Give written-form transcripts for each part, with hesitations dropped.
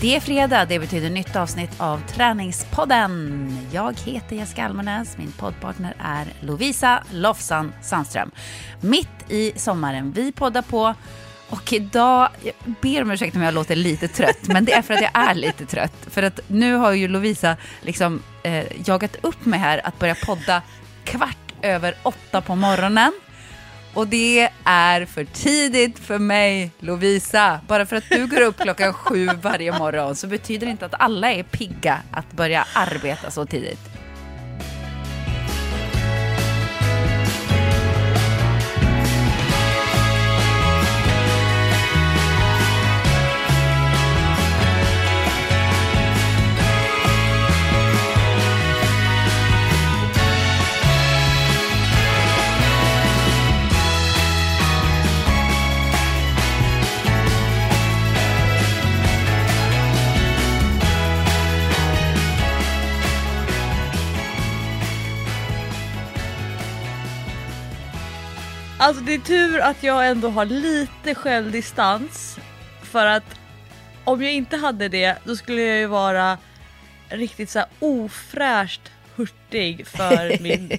Det är fredag, det betyder nytt avsnitt av Träningspodden. Jag heter Jessica Almenäs, min poddpartner är Lovisa Lofsan Sandström. Mitt i sommaren, vi poddar på och idag, jag ber om ursäkt om jag låter lite trött, men det är för att jag är lite trött. För att nu har ju Lovisa liksom jagat upp mig här att börja podda 7:15 på morgonen. Och det är för tidigt för mig, Lovisa. Bara för att du går upp 7 varje morgon så betyder det inte att alla är pigga att börja arbeta så tidigt. Alltså det är tur att jag ändå har lite självdistans, för att om jag inte hade det då skulle jag ju vara riktigt så här ofräscht hurtig för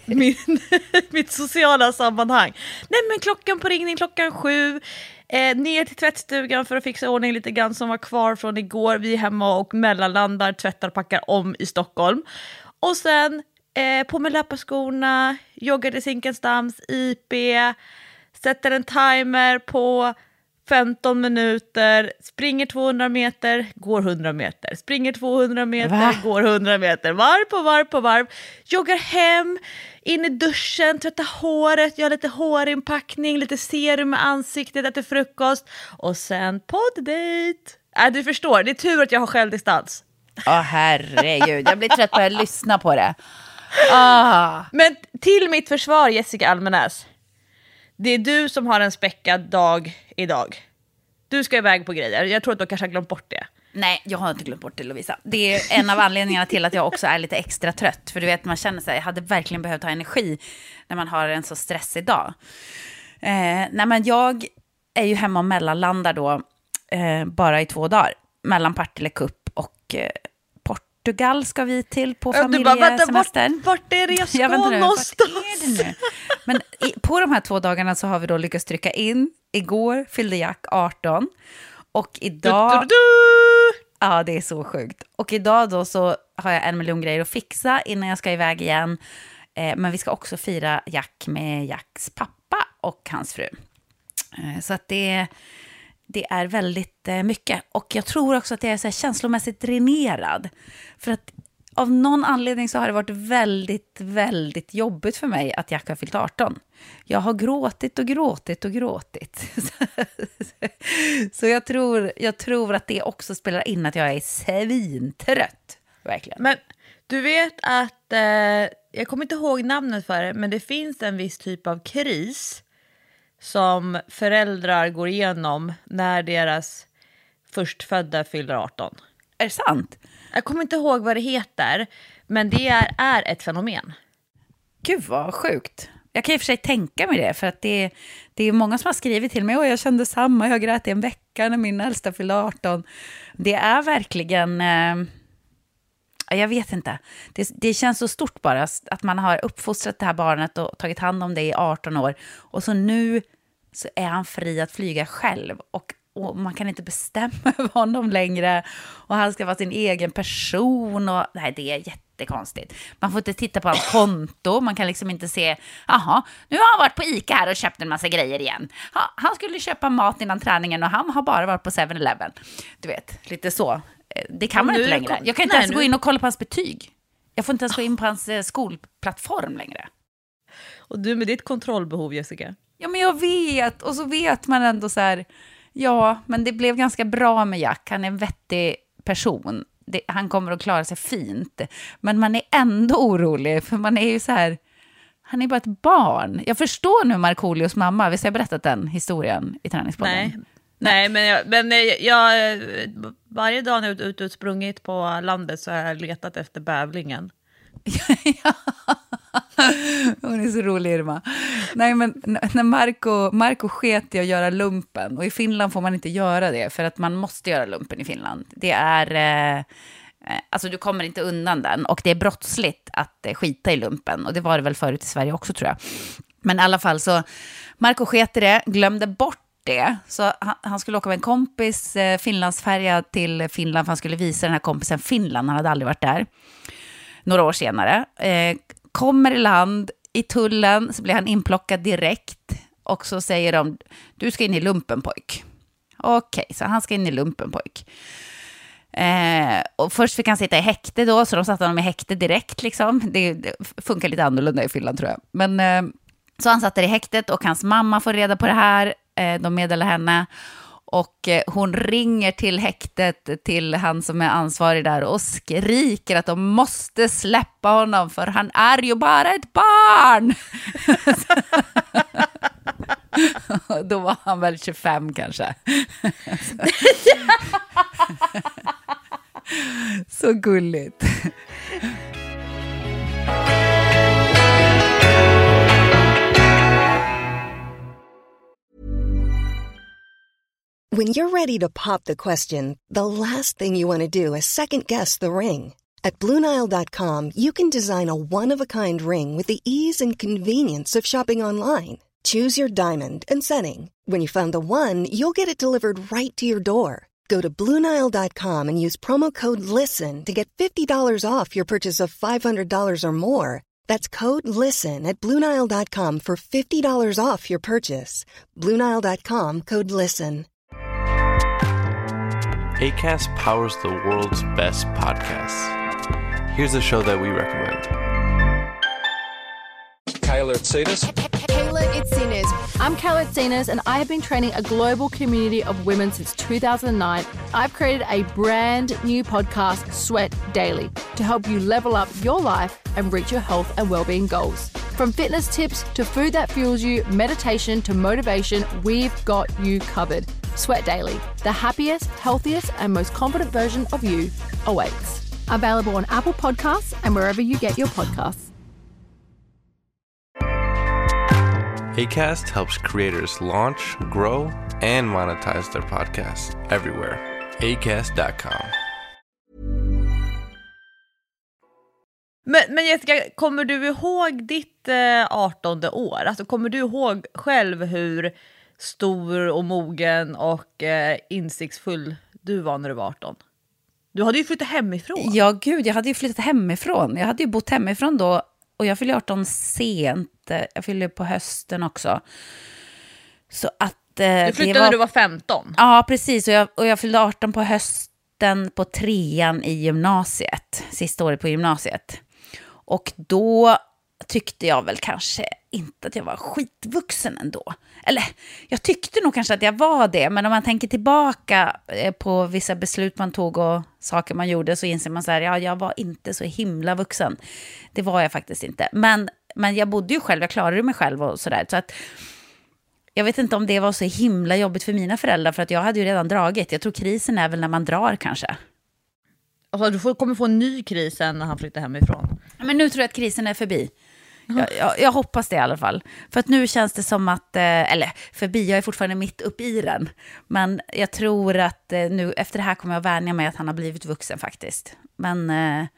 mitt sociala sammanhang. Nej, men klockan på ringning 7, ner till tvättstugan för att fixa ordning lite grann som var kvar från igår. Vi är hemma och mellanlandar, tvättar, packar om i Stockholm. Och sen på med löparskorna, joggar till Zinkensdamms IP, sätter en timer på 15 minuter, springer 200 meter, går 100 meter, springer 200 meter, går 100 meter, varv på varv, joggar hem, in i duschen, tvättar håret, gör lite hårinpackning, lite serum i ansiktet, äter frukost och sen podddate. Du förstår, det är tur att jag har självdistans. Herregud, jag blir trött på att lyssna på det. Men till mitt försvar, Jessica Almenäs, det är du som har en späckad dag idag. Du ska iväg på grejer. Jag tror att du kanske har glömt bort det. Nej, jag har inte glömt bort det, Lovisa. Det är en av anledningarna till att jag också är lite extra trött. För du vet, man känner sig, jag hade verkligen behövt ha energi när man har en så stressig dag. Nej, men jag är ju hemma och mellanlandar då bara i 2 dagar. Mellan Partille Cup och Portugal ska vi till på familjesemester. Vart är det jag ska någonstans? Men på de här 2 dagarna så har vi då lyckats trycka in. Igår fyllde Jack 18. Och idag... Ja, det är så sjukt. Och idag då så har jag 1 miljon grejer att fixa innan jag ska iväg igen. Men vi ska också fira Jack med Jacks pappa och hans fru. Så att det är väldigt mycket. Och jag tror också att jag är så här känslomässigt dränerad. För att av någon anledning så har det varit väldigt, väldigt jobbigt för mig att Jack har fyllt 18. Jag har gråtit. Så jag tror att det också spelar in att jag är svintrött. Verkligen. Men du vet att, jag kommer inte ihåg namnet för det, men det finns en viss typ av kris som föräldrar går igenom när deras förstfödda fyller 18. Är det sant? Jag kommer inte ihåg vad det heter, men det är ett fenomen. Gud vad sjukt. Jag kan i och för sig tänka mig det, för att det är många som har skrivit till mig och jag kände samma, jag grät i en vecka när min äldsta fyllde 18. Det är verkligen, jag vet inte, det känns så stort bara att man har uppfostrat det här barnet och tagit hand om det i 18 år och så nu så är han fri att flyga själv och man kan inte bestämma över honom längre och han ska vara sin egen person och nej, det är jättekonstigt. Man får inte titta på hans konto, man kan liksom inte se, jaha, nu har han varit på ICA här och köpt en massa grejer igen. Han skulle köpa mat innan träningen och han har bara varit på 7-Eleven. Du vet, lite så. Det kan man inte längre. Jag kan inte ens gå in och kolla på hans betyg. Jag får inte ens gå in på hans skolplattform längre. Och du med ditt kontrollbehov, Jessica? Ja, men jag vet. Och så vet man ändå så här, ja, men det blev ganska bra med Jack. Han är en vettig person. Han kommer att klara sig fint. Men man är ändå orolig, för man är ju så här, han är bara ett barn. Jag förstår nu Markoolios mamma, visst har jag berättat den historien i Träningspodden? Nej, men jag varje dag när jag är ute och sprungit på landet så har jag letat efter bävlingen. Hon är så rolig, Irma. Nej, men när Marco sket i att göra lumpen, och i Finland får man inte göra det för att man måste göra lumpen i Finland. Det är alltså du kommer inte undan den, och det är brottsligt att skita i lumpen, och det var det väl förut i Sverige också, tror jag. Men i alla fall så Marco sket i det, glömde bort det, så han skulle åka med en kompis Finlandsfärja till Finland, för han skulle visa den här kompisen Finland, han hade aldrig varit där. Några år senare kommer i land, i tullen så blir han inplockad direkt, och så säger de, du ska in i lumpen, pojk. Okej, så han ska in i lumpen, pojk. Och först fick han sitta i häkte då, så de satte honom i häkte direkt liksom. Det funkar lite annorlunda i Finland, tror jag. Men så han satt där i häktet, och hans mamma får reda på det här. De meddelar henne, och hon ringer till häktet, till han som är ansvarig där, och skriker att de måste släppa honom, för han är ju bara ett barn. Då var han väl 25 kanske. Så gulligt. When you're ready to pop the question, the last thing you want to do is second-guess the ring. At BlueNile.com, you can design a one-of-a-kind ring with the ease and convenience of shopping online. Choose your diamond and setting. When you find the one, you'll get it delivered right to your door. Go to BlueNile.com and use promo code LISTEN to get $50 off your purchase of $500 or more. That's code LISTEN at BlueNile.com for $50 off your purchase. BlueNile.com, code LISTEN. Acast powers the world's best podcasts. Here's a show that we recommend. Kayla Itsinas. Kayla Itsinas. I'm Kayla Itsinas, and I have been training a global community of women since 2009. I've created a brand new podcast, Sweat Daily, to help you level up your life and reach your health and well-being goals. From fitness tips to food that fuels you, meditation to motivation, we've got you covered. Sweat Daily, the happiest, healthiest, and most confident version of you awaits. Available on Apple Podcasts and wherever you get your podcasts. Acast helps creators launch, grow, and monetize their podcasts everywhere. Acast.com. Men Jessica, kommer du ihåg ditt 18:e år? Alltså, kommer du ihåg själv hur stor och mogen och insiktsfull du var när du var 18? Du hade ju flyttat hemifrån. Ja, gud, jag hade ju flyttat hemifrån. Jag hade ju bott hemifrån då, och jag fyllde 18 sent. Jag fyllde på hösten också. Så att du flyttade när du var 15? Ja, precis. Och jag fyllde 18 på hösten på 3:an i gymnasiet. Sista året på gymnasiet. Och då tyckte jag väl kanske inte att jag var skitvuxen ändå. Eller, jag tyckte nog kanske att jag var det. Men om man tänker tillbaka på vissa beslut man tog och saker man gjorde, så inser man så här, ja, jag var inte så himla vuxen. Det var jag faktiskt inte. Men jag bodde ju själv, jag klarade mig själv och sådär. Så att jag vet inte om det var så himla jobbigt för mina föräldrar, för att jag hade ju redan dragit. Jag tror krisen är väl när man drar kanske. Alltså, du kommer få en ny kris sen när han flyttar hemifrån. Men nu tror jag att krisen är förbi. Jag hoppas det i alla fall. För att nu känns det som att, eller förbi, jag är fortfarande mitt upp i den. Men jag tror att nu efter det här kommer jag vänja mig att han har blivit vuxen faktiskt. Men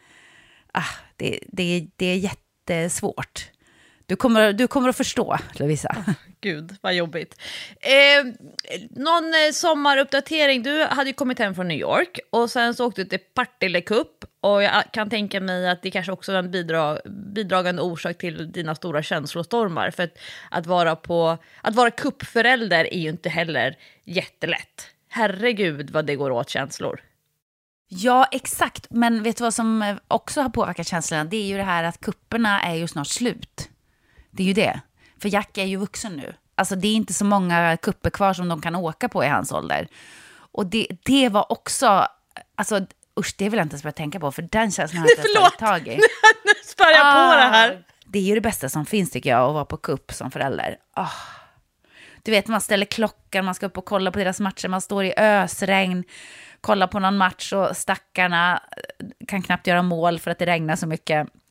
det är jättesvårt. Du kommer att förstå, Lovisa. Gud, vad jobbigt. Någon sommaruppdatering. Du hade ju kommit hem från New York och sen så åkte du till Partille Cup. Och jag kan tänka mig att det kanske också är en bidragande orsak till dina stora känslostormar. För att vara kuppförälder är ju inte heller jättelätt. Herregud vad det går åt känslor. Ja, exakt. Men vet du vad som också har påverkat känslorna? Det är ju det här att kupperna är ju snart slut. Det är ju det. För Jack är ju vuxen nu. Alltså det är inte så många kupper kvar som de kan åka på i hans ålder. Och det var också... Alltså usch, det vill jag inte ens börja tänka på. För den känslan har jag inte tagit tag i. Nu spär jag på det här. Det är ju det bästa som finns tycker jag, att vara på kupp som förälder. Du vet, man ställer klockan, man ska upp och kolla på deras matcher. Man står i ösregn, kollar på någon match och stackarna kan knappt göra mål för att det regnar så mycket.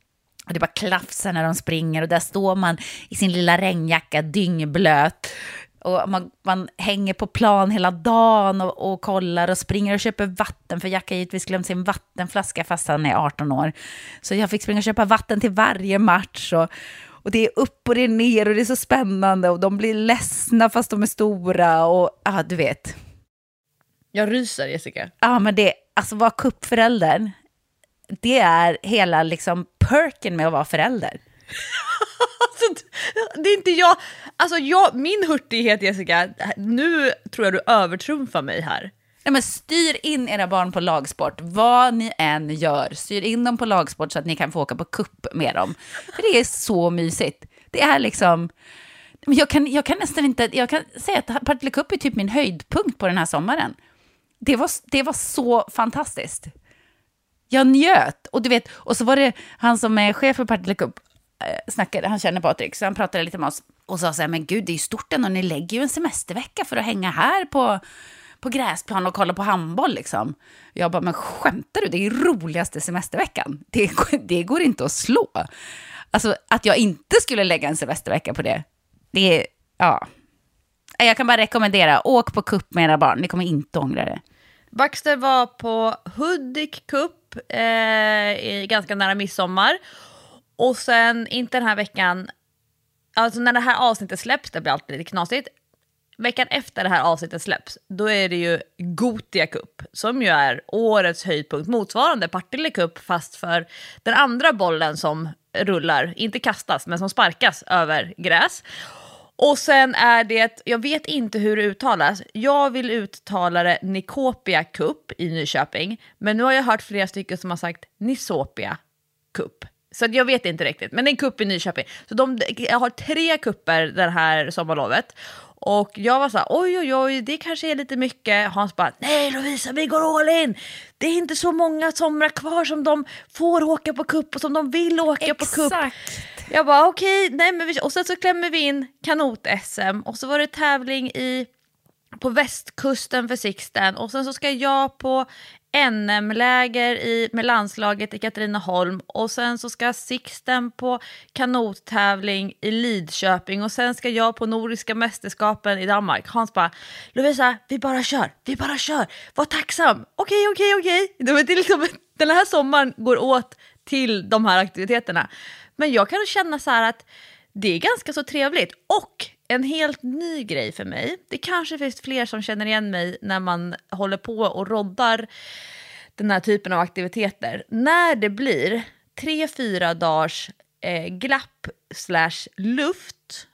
Och det bara klafsar när de springer och där står man i sin lilla regnjacka dyngblöt. Och man hänger på plan hela dagen och kollar och springer och köper vatten. För Jack har givetvis glömt sin vattenflaska fast han är 18 år. Så jag fick springa och köpa vatten till varje match. Och det är upp och det är ner och det är så spännande. Och de blir ledsna fast de är stora. Och ja, du vet. Jag ryser, Jessica. Ja, men det, alltså vara kuppförälder. Det är hela liksom perken med att vara förälder. Alltså, det är inte jag. Alltså min hurtighet, Jessica, nu tror jag du övertrumfar mig här. Nej, men styr in era barn på lagsport. Vad ni än gör, styr in dem på lagsport så att ni kan få åka på kupp med dem. För det är så mysigt. Det är liksom... Jag kan nästan inte... Jag kan säga att Partille Cup är typ min höjdpunkt på den här sommaren. Det var så fantastiskt. Jag njöt. Och du vet, och så var det han som är chef för Partille Cup snackade, han känner Patrik, så han pratade lite med oss och sa så här, men gud, det är ju stort ändå, ni lägger ju en semestervecka för att hänga här på gräsplan och kolla på handboll liksom. Jag bara, men skämtar du? Det är ju roligaste semesterveckan. Det går inte att slå. Alltså, att jag inte skulle lägga en semestervecka på det är, ja. Jag kan bara rekommendera, åk på cup med era barn, ni kommer inte ångra det. Baxter var på Hudik Cup ganska nära midsommar. Och sen, inte den här veckan, alltså när det här avsnittet släpps, det blir alltid lite knasigt. Veckan efter det här avsnittet släpps, då är det ju Gothia Cup, som ju är årets höjdpunkt, motsvarande Partille Cup, fast för den andra bollen som rullar, inte kastas, men som sparkas över gräs. Och sen är det, jag vet inte hur det uttalas, jag vill uttala det Nikopia Cup i Nyköping, men nu har jag hört flera stycken som har sagt Nisopia Cup. Så jag vet inte riktigt, men det är en kupp i Nyköping. Så jag har 3 kupper det här sommarlovet. Och jag var så här, oj, det kanske är lite mycket. Hans bara, nej Lovisa, vi går all in. Det är inte så många somrar kvar som de får åka på kupp och som de vill åka på kupp. Jag bara, okej, nej men och sen så klämmer vi in kanot-SM. Och så var det tävling på västkusten för Sixten. Och sen så ska jag på NM-läger med landslaget i Katrineholm. Och sen så ska Sixten på kanottävling i Lidköping. Och sen ska jag på Nordiska mästerskapen i Danmark. Hans bara, Lovisa, vi bara kör. Var tacksam. Okej. Det är liksom, den här sommaren går åt till de här aktiviteterna. Men jag kan känna så här att det är ganska så trevligt. Och en helt ny grej för mig. Det kanske finns fler som känner igen mig när man håller på och roddar den här typen av aktiviteter. När det blir 3-4 dagars glapp / luft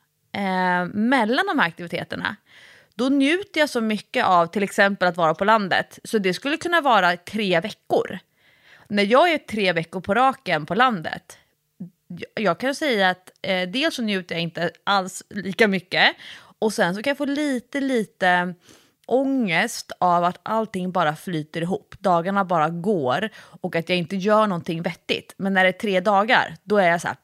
mellan de här aktiviteterna, då njuter jag så mycket av till exempel att vara på landet. Så det skulle kunna vara 3 veckor. När jag är 3 veckor på raken på landet, jag kan säga att dels så njuter jag inte alls lika mycket. Och sen så kan jag få lite ångest av att allting bara flyter ihop. Dagarna bara går och att jag inte gör någonting vettigt. Men när det är 3 dagar, då är jag så här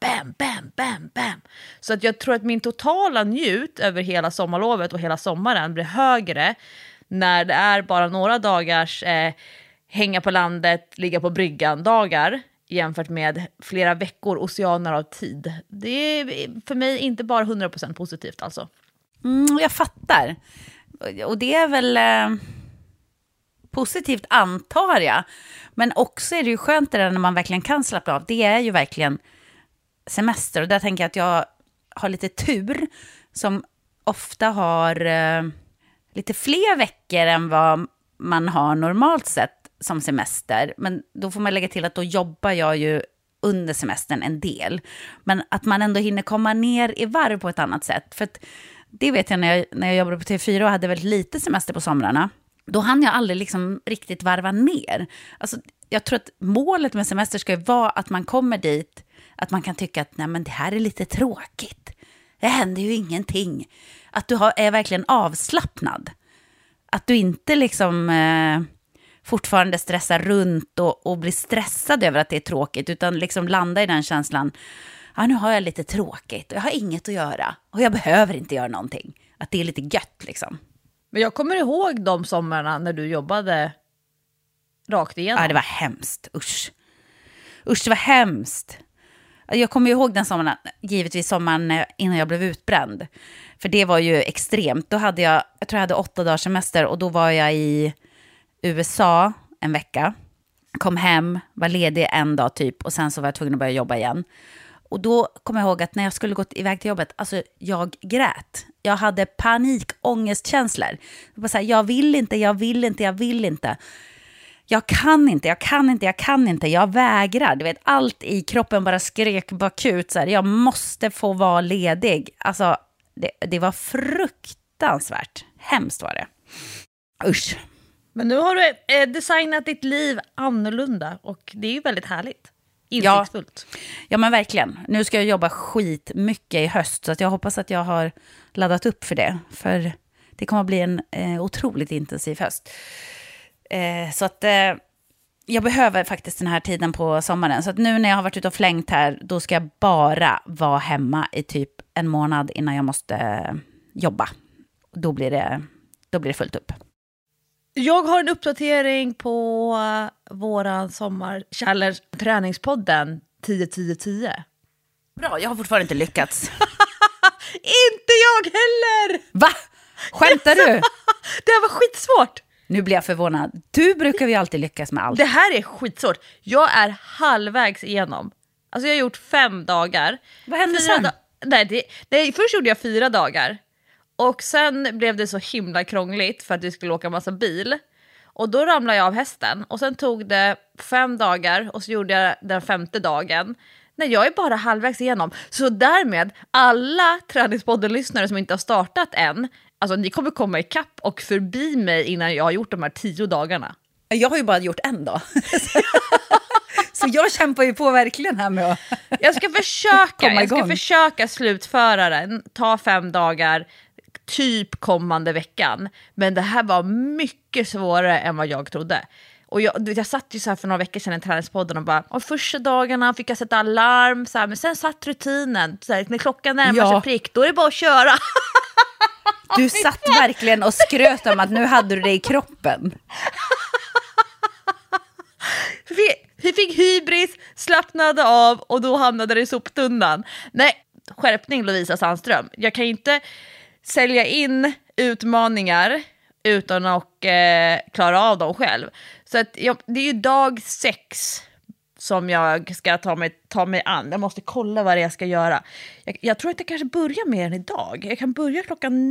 bam. Så att jag tror att min totala njut över hela sommarlovet och hela sommaren blir högre när det är bara några dagars hänga på landet, ligga på bryggan dagar, jämfört med flera veckor oceaner av tid. Det är för mig inte bara 100% positivt alltså. Jag fattar. Och det är väl positivt, antar jag. Men också är det ju skönt det där när man verkligen kan slappna av. Det är ju verkligen semester. Och där tänker jag att jag har lite tur som ofta har lite fler veckor än vad man har normalt sett som semester. Men då får man lägga till att då jobbar jag ju under semestern en del. Men att man ändå hinner komma ner i varv på ett annat sätt. För att det vet jag när jag jobbade på TV4 och hade väldigt lite semester på somrarna. Då hann jag aldrig liksom riktigt varva ner. Alltså, jag tror att målet med semester ska ju vara att man kommer dit, att man kan tycka att nej, men det här är lite tråkigt. Det händer ju ingenting. Att du är verkligen avslappnad. Att du inte liksom fortfarande stressar runt och blir stressad över att det är tråkigt, utan liksom landa i den känslan. Ja, nu har jag lite tråkigt och jag har inget att göra och jag behöver inte göra någonting. Att det är lite gött liksom. Men jag kommer ihåg de sommarna när du jobbade rakt igenom. Ja, det var hemskt. Usch, det var hemskt. Jag kommer ihåg den sommaren, givetvis sommaren innan jag blev utbränd. För det var ju extremt. Då hade jag tror jag hade 8 dagars semester och då var jag i USA en vecka. Kom hem, var ledig en dag typ och sen så var jag tvungen att börja jobba igen. Och då kommer jag ihåg att när jag skulle gå iväg till jobbet, alltså jag grät. Jag hade panikångestkänslor. Jag bara så här, jag vill inte. Jag kan inte. Jag vägrar. Du vet, allt i kroppen bara skrek bakut. Så här, jag måste få vara ledig. Alltså, det var fruktansvärt. Hemskt var det. Usch. Men nu har du designat ditt liv annorlunda och det är ju väldigt härligt. Insiktsfullt. Ja, men verkligen. Nu ska jag jobba skitmycket i höst så att jag hoppas att jag har laddat upp för det. För det kommer att bli en otroligt intensiv höst. Så att jag behöver faktiskt den här tiden på sommaren. Så att nu när jag har varit ute och flängt här, då ska jag bara vara hemma i typ en månad innan jag måste jobba. Då blir det fullt upp. Jag har en uppdatering på våran sommarchallenge träningspodden 10-10-10. Bra, jag har fortfarande inte lyckats. Inte jag heller! Va? Skämtar du? Det här var skitsvårt. Nu blir jag förvånad. Du brukar ju alltid lyckas med allt. Det här är skitsvårt. Jag är halvvägs igenom. Alltså jag har gjort 5 dagar. Vad hände sen? Nej, först gjorde jag 4 dagar. Och sen blev det så himla krångligt för att vi skulle åka massa bil. Och då ramlade jag av hästen. Och sen tog det 5 dagar och så gjorde jag den 5:e dagen. Nej, jag är bara halvvägs igenom. Så därmed, alla Träningspodden-lyssnare som inte har startat än, alltså ni kommer komma ikapp och förbi mig innan jag har gjort de här 10 dagarna. Jag har ju bara gjort en dag. Så jag kämpar ju på verkligen här med att Jag ska försöka slutföra den. Ta 5 dagar, typ kommande veckan. Men det här var mycket svårare än vad jag trodde. Och jag satt ju så här för några veckor sedan i Träningspodden och bara, och första dagarna fick jag sätta alarm så här, men sen satt rutinen så här, när klockan närmar sig prick, då är det bara att köra. Du satt verkligen och skröt om att nu hade du det i kroppen. Vi fick hybris, slappnade av och då hamnade det i soptunnan. Nej, skärpning Lovisa Sandström. Jag kan inte sälja in utmaningar utan att klara av dem själv. Så att det är ju dag 6 som jag ska ta mig an. Jag måste kolla vad det är jag ska göra. Jag tror att jag kanske börjar med den idag. Jag kan börja klockan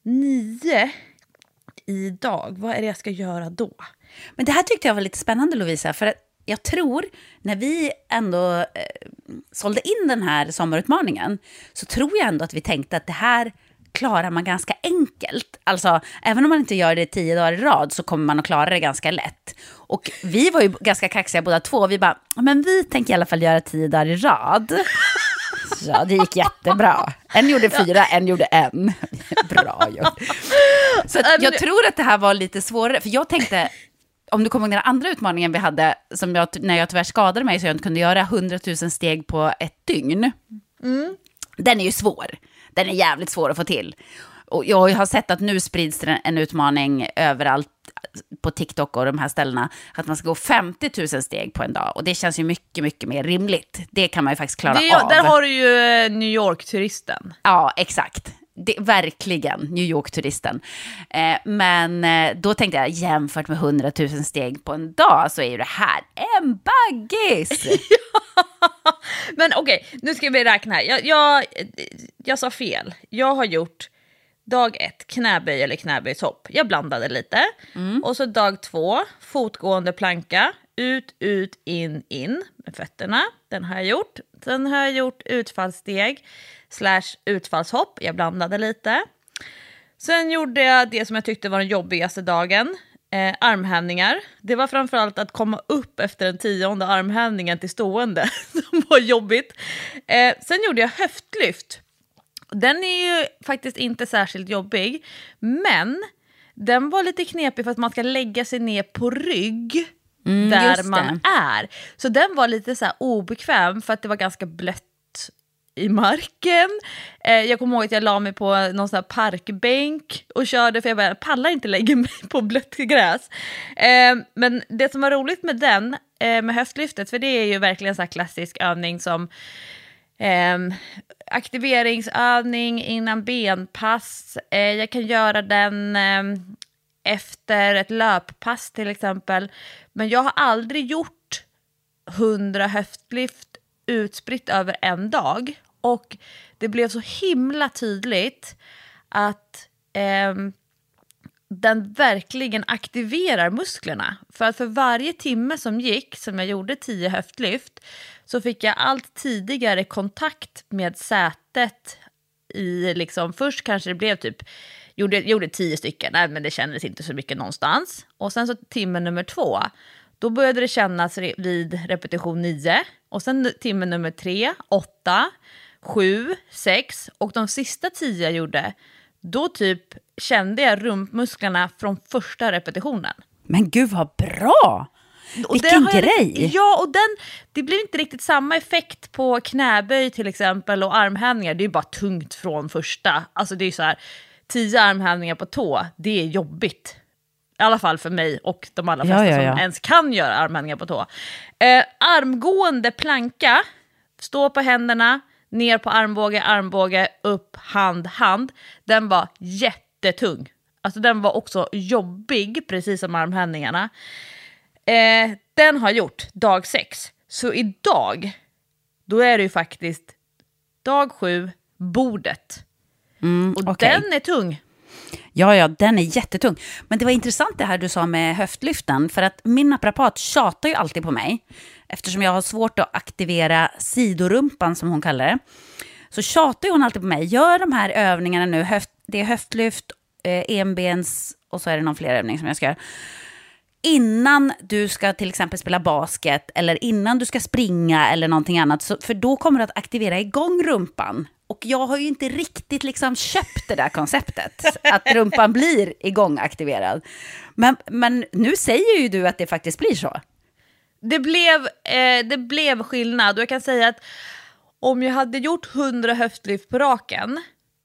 9 idag. Vad är det jag ska göra då? Men det här tyckte jag var lite spännande, Lovisa, för att jag tror när vi ändå sålde in den här sommarutmaningen så tror jag ändå att vi tänkte att det här klarar man ganska enkelt. Alltså, även om man inte gör det 10 dagar i rad så kommer man att klara det ganska lätt. Och vi var ju ganska kaxiga båda två. Vi bara, men vi tänker i alla fall göra 10 dagar i rad. Ja, det gick jättebra. En gjorde 4, en gjorde 1. Bra gjort. Så att jag tror att det här var lite svårare. För jag tänkte, om du kommer ihåg den andra utmaningen vi hade, som när jag tyvärr skadade mig så jag inte kunde göra 100 000 steg på ett dygn. Mm. Den är ju svår. Den är jävligt svår att få till. Och jag har sett att nu sprids det en utmaning överallt på TikTok och de här ställena. Att man ska gå 50 000 steg på en dag. Och det känns ju mycket, mycket mer rimligt. Det kan man ju faktiskt klara av. Där har du ju New York-turisten. Ja, exakt. Verkligen New York-turisten. Men då tänkte jag, jämfört med 100 000 steg på en dag så är ju det här en baggis. Men okej, nu ska vi räkna här. Jag sa fel. Jag har gjort dag 1 knäböj eller knäböjshopp. Jag blandade lite. Och så dag 2 fotgående planka. Ut, in med fötterna. Den har jag gjort. Sen har jag gjort utfallssteg / utfallshopp. Jag blandade lite. Sen gjorde jag det som jag tyckte var den jobbigaste dagen. Armhävningar. Det var framförallt att komma upp efter den 10:e armhävningen till stående som var jobbigt. Sen gjorde jag höftlyft. Den är ju faktiskt inte särskilt jobbig, men den var lite knepig för att man ska lägga sig ner på rygg där man är. Så den var lite så här obekväm för att det var ganska blött i marken. Jag kommer ihåg att jag la mig på någon sån här parkbänk och körde, för jag bara pallar inte lägga mig på blött gräs. Men det som var roligt med den, med höftlyftet, för det är ju verkligen så här klassisk övning som aktiveringsövning innan benpass. Jag kan göra den efter ett löppass till exempel. Men jag har aldrig gjort 100 höftlyft utspritt över en dag. Och det blev så himla tydligt att den verkligen aktiverar musklerna. För varje timme som gick, som jag gjorde 10 höftlyft, så fick jag allt tidigare kontakt med sätet i liksom, först kanske det blev typ, gjorde 10 stycken, nej, men det kändes inte så mycket någonstans. Och sen så timme nummer 2, då började det kännas vid repetition 9. Och sen timme nummer 3, 8, 7, 6 och de sista 10 jag gjorde, då typ kände jag rumpmusklerna från första repetitionen. Men gud vad bra! Och vilken grej! Ja, och det blir inte riktigt samma effekt på knäböj till exempel och armhävningar. Det är ju bara tungt från första. Alltså det är så här, 10 armhävningar på tå, det är jobbigt. I alla fall för mig och de allra flesta som ens kan göra armhävningar på tå. Armgående planka, stå på händerna, ner på armbåge, upp, hand. Den var jättetung. Alltså den var också jobbig, precis som armhävningarna. Den har gjort dag 6. Så idag, då är det ju faktiskt dag 7, bordet. Och den är tung. Ja, den är jättetung. Men det var intressant det här du sa med höftlyften. För att min naprapat tjatar ju alltid på mig. Eftersom jag har svårt att aktivera sidorumpan som hon kallar det. Så tjatar hon alltid på mig. Gör de här övningarna nu. Det är höftlyft, enbens och så är det någon fler övning som jag ska göra. Innan du ska till exempel spela basket eller innan du ska springa eller någonting annat. För då kommer du att aktivera igång rumpan. Och jag har ju inte riktigt liksom köpt det där konceptet. Att rumpan blir igångaktiverad. Men nu säger ju du att det faktiskt blir så. Det blev skillnad. Och jag kan säga att om jag hade gjort 100 höftlyft på raken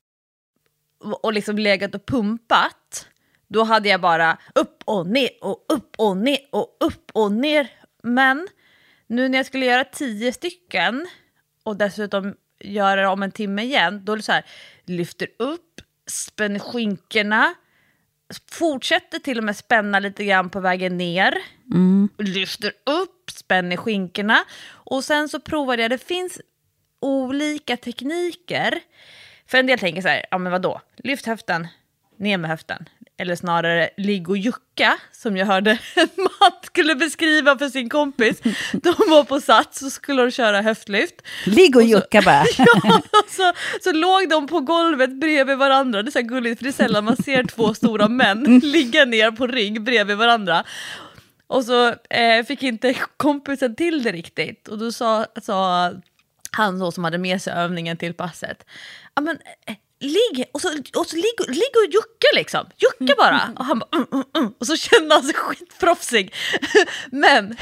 och liksom legat och pumpat, då hade jag bara upp och ner och upp och ner och upp och ner. Men nu när jag skulle göra 10 stycken och dessutom göra det om en timme igen, då är det så här, lyfter upp, spänner skinkorna, fortsätter till och med spänna lite grann på vägen ner, lyfter upp, spänner skinkorna. Och sen så provade jag, det finns olika tekniker. För en del tänker så här, ja men vadå, lyft höften, ner med höften. Eller snarare ligg och jucka, som jag hörde en man skulle beskriva för sin kompis. De var på sats och skulle de köra höftlyft. Ligg och jucka bara. Ja, så låg de på golvet bredvid varandra. Det är så här gulligt, för det är sällan man ser 2 stora män ligga ner på rygg bredvid varandra. Och så fick inte kompisen till det riktigt. Och då sa han så som hade med sig övningen till passet. Ja men... ligg och så ligg och jucka liksom. Jucka bara. Och han bara och så kände han sig skitproffsig. Men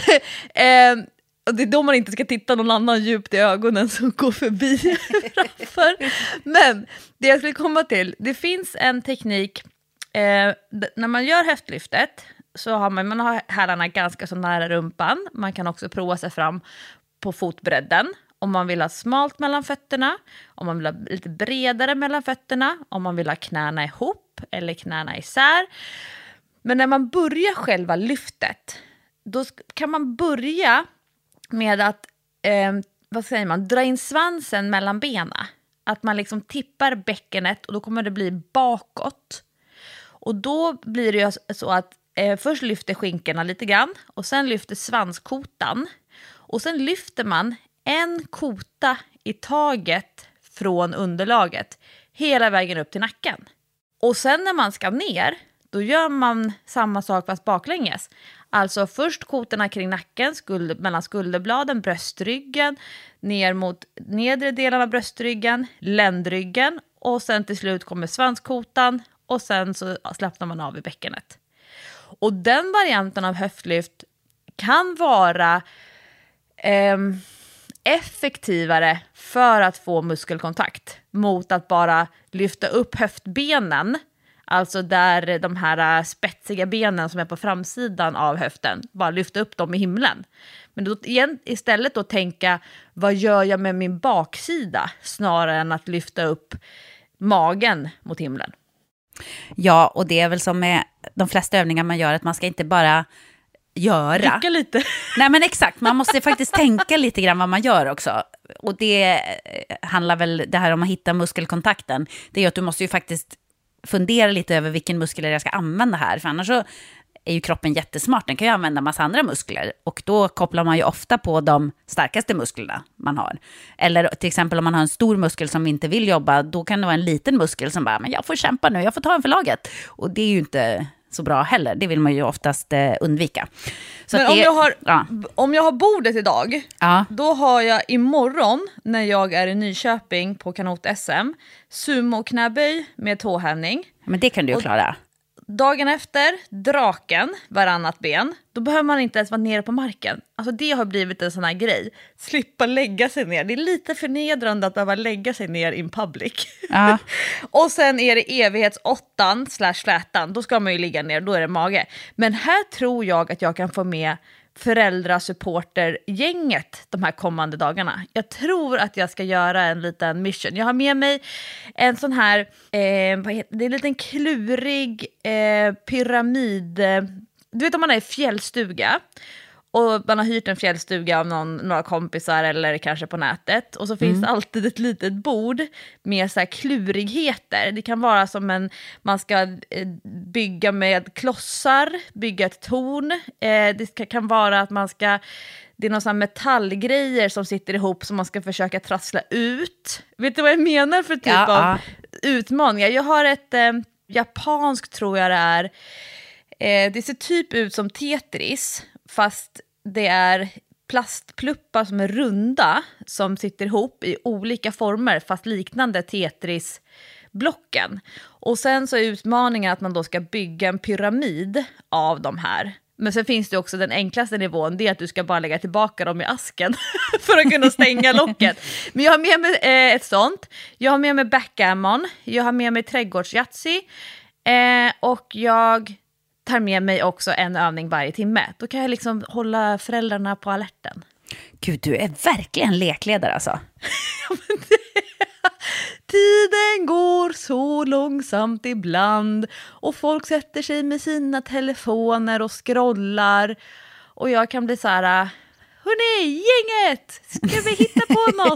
och det är då man inte ska titta någon annan djupt i ögonen som går förbi framför. Men det jag skulle komma till, det finns en teknik när man gör höftlyftet, så har man har hälarna ganska så nära rumpan. Man kan också prova sig fram på fotbredden. Om man vill ha smalt mellan fötterna, om man vill ha lite bredare mellan fötterna, om man vill ha knäna ihop eller knäna isär. Men när man börjar själva lyftet, då kan man börja med att dra in svansen mellan benen. Att man liksom tippar bäckenet och då kommer det bli bakåt. Och då blir det ju så att först lyfter skinkorna lite grann och sen lyfter svanskotan. Och sen lyfter man en kota i taget från underlaget hela vägen upp till nacken. Och sen när man ska ner, då gör man samma sak fast baklänges. Alltså först kotorna kring nacken, mellan skulderbladen, bröstryggen, ner mot nedre delen av bröstryggen, ländryggen och sen till slut kommer svanskotan och sen så slappnar man av i bäckenet. Och den varianten av höftlyft kan vara effektivare för att få muskelkontakt mot att bara lyfta upp höftbenen. Alltså där de här spetsiga benen som är på framsidan av höften, bara lyfta upp dem i himlen. Men då istället då tänka, vad gör jag med min baksida? Snarare än att lyfta upp magen mot himlen. Ja, och det är väl som med de flesta övningar man gör, att man ska inte bara göra. Rycka lite. Nej, men exakt, man måste faktiskt tänka lite grann vad man gör också. Och det handlar väl, det här om att hitta muskelkontakten, det är ju att du måste ju faktiskt fundera lite över vilken muskel jag ska använda här. För annars så är ju kroppen jättesmart, den kan ju använda massa andra muskler. Och då kopplar man ju ofta på de starkaste musklerna man har. Eller till exempel om man har en stor muskel som inte vill jobba, då kan det vara en liten muskel som bara, men jag får kämpa nu, jag får ta en för laget. Och det är ju inte så bra heller, det vill man ju oftast undvika. Så men om jag har bordet idag, då har jag imorgon när jag är i Nyköping på kanot-SM sumo-knäböj med tåhävning. Men det kan du ju klara. Dagen efter, draken, varannat ben. Då behöver man inte ens vara nere på marken. Alltså det har blivit en sån här grej. Slippa lägga sig ner. Det är lite förnedrande att behöva lägga sig ner in public. Ja. Och sen är det evighetsåttan / flätan. Då ska man ju ligga ner, då är det mage. Men här tror jag att jag kan få med föräldrasupportergänget de här kommande dagarna. Jag tror att jag ska göra en liten mission. Jag har med mig en sån här det är en liten klurig pyramid. Du vet om man är i fjällstuga och man har hyrt en fjällstuga av några kompisar eller kanske på nätet, och så finns det alltid ett litet bord med så här klurigheter. Det kan vara som man ska bygga med klossar, bygga ett torn. Det kan vara att det är någon sån här metallgrejer som sitter ihop som man ska försöka trassla ut. Vet du vad jag menar för typ av utmaningar? Jag har ett japanskt, tror jag det är. Det ser typ ut som Tetris, fast det är plastpluppar som är runda som sitter ihop i olika former, fast liknande Tetris-blocken. Och sen så är utmaningen att man då ska bygga en pyramid av de här. Men sen finns det också den enklaste nivån, det är att du ska bara lägga tillbaka dem i asken för att kunna stänga locket. Men jag har med mig ett sånt. Jag har med mig backgammon. Jag har med mig trädgårdsjatsi. Och jag tar med mig också en övning varje timme. Då kan jag liksom hålla föräldrarna på alerten. Gud, du är verkligen lekledare alltså. Tiden går så långsamt ibland och folk sätter sig med sina telefoner och scrollar. Och jag kan bli så här: hörni, gänget, ska vi hitta på något?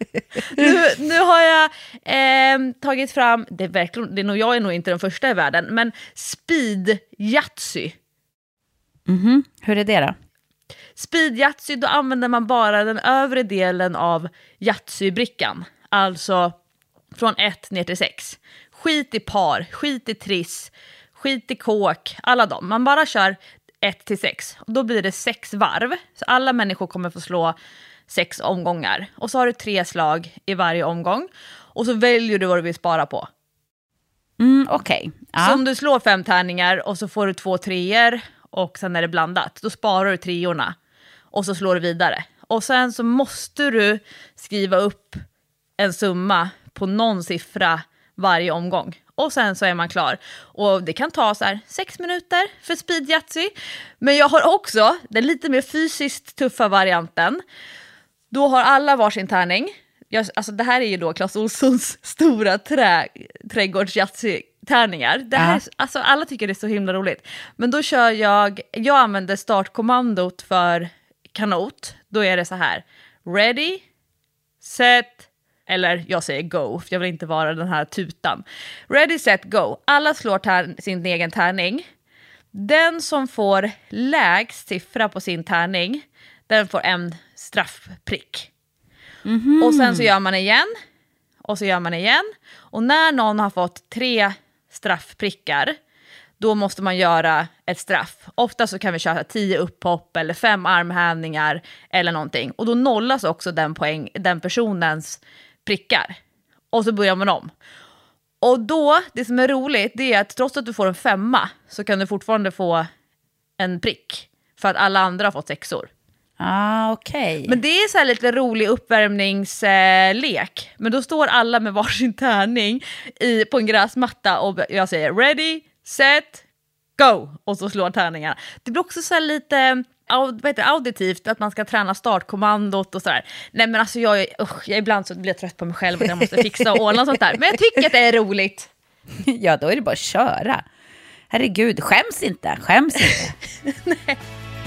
Nu har jag tagit fram, jag är nog inte den första i världen, men speed Yatzy. Hur är det då? Speed Yatzy, då använder man bara den övre delen av Yatzy-brickan. Alltså från 1 ner till 6. Skit i par, skit i triss, skit i kåk, alla dem. Man bara kör 1 till 6. Och då blir det 6 varv. Så alla människor kommer få slå 6 omgångar. Och så har du 3 slag i varje omgång. Och så väljer du vad du vill spara på. Okej. Så om du slår 5 tärningar och så får du 2 treor och sen är det blandat, då sparar du treorna. Och så slår du vidare. Och sen så måste du skriva upp en summa på någon siffra varje omgång. Och sen så är man klar. Och det kan ta så här 6 minuter för speed Yatzy. Men jag har också den lite mer fysiskt tuffa varianten. Då har alla varsin tärning. Alltså det här är ju då Clas Ohlsons stora trädgårds-Yatzy-tärningar. Det här alltså alla tycker det är så himla roligt. Men då kör jag använder startkommandot för kanot. Då är det så här: ready, set, eller jag säger go, för jag vill inte vara den här tutan. Ready, set, go. Alla slår sin egen tärning. Den som får lägst siffra på sin tärning, den får en straffprick. Och sen så gör man igen. Och så gör man igen. Och när någon har fått 3 straffprickar, då måste man göra ett straff. Ofta så kan vi köra 10 upphopp eller 5 armhävningar eller någonting. Och då nollas också den personens prickar. Och så börjar man om. Och då, det som är roligt, det är att trots att du får en 5 så kan du fortfarande få en prick. För att alla andra har fått 6. Okej. Men det är så här lite rolig uppvärmningslek. Men då står alla med varsin tärning på en gräsmatta och jag säger ready, set, go! Och så slår tärningarna. Det blir också så här lite auditivt att man ska träna startkommandot och sådär. Nej men alltså jag ibland så blir jag trött på mig själv och jag måste fixa och ordna sånt där. Men jag tycker att det är roligt. Ja, då är det bara att köra. Herregud, skäms inte. Nej.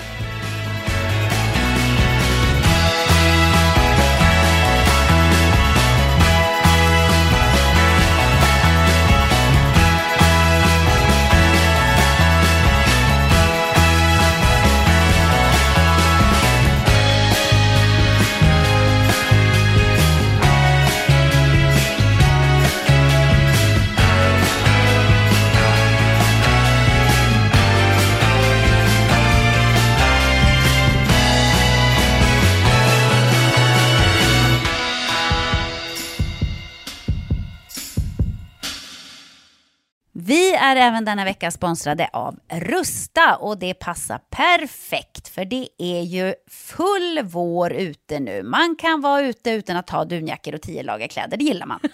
Vi är även denna vecka sponsrade av Rusta och det passar perfekt för det är ju full vår ute nu. Man kan vara ute utan att ha dunjackor och 10 lager kläder, det gillar man.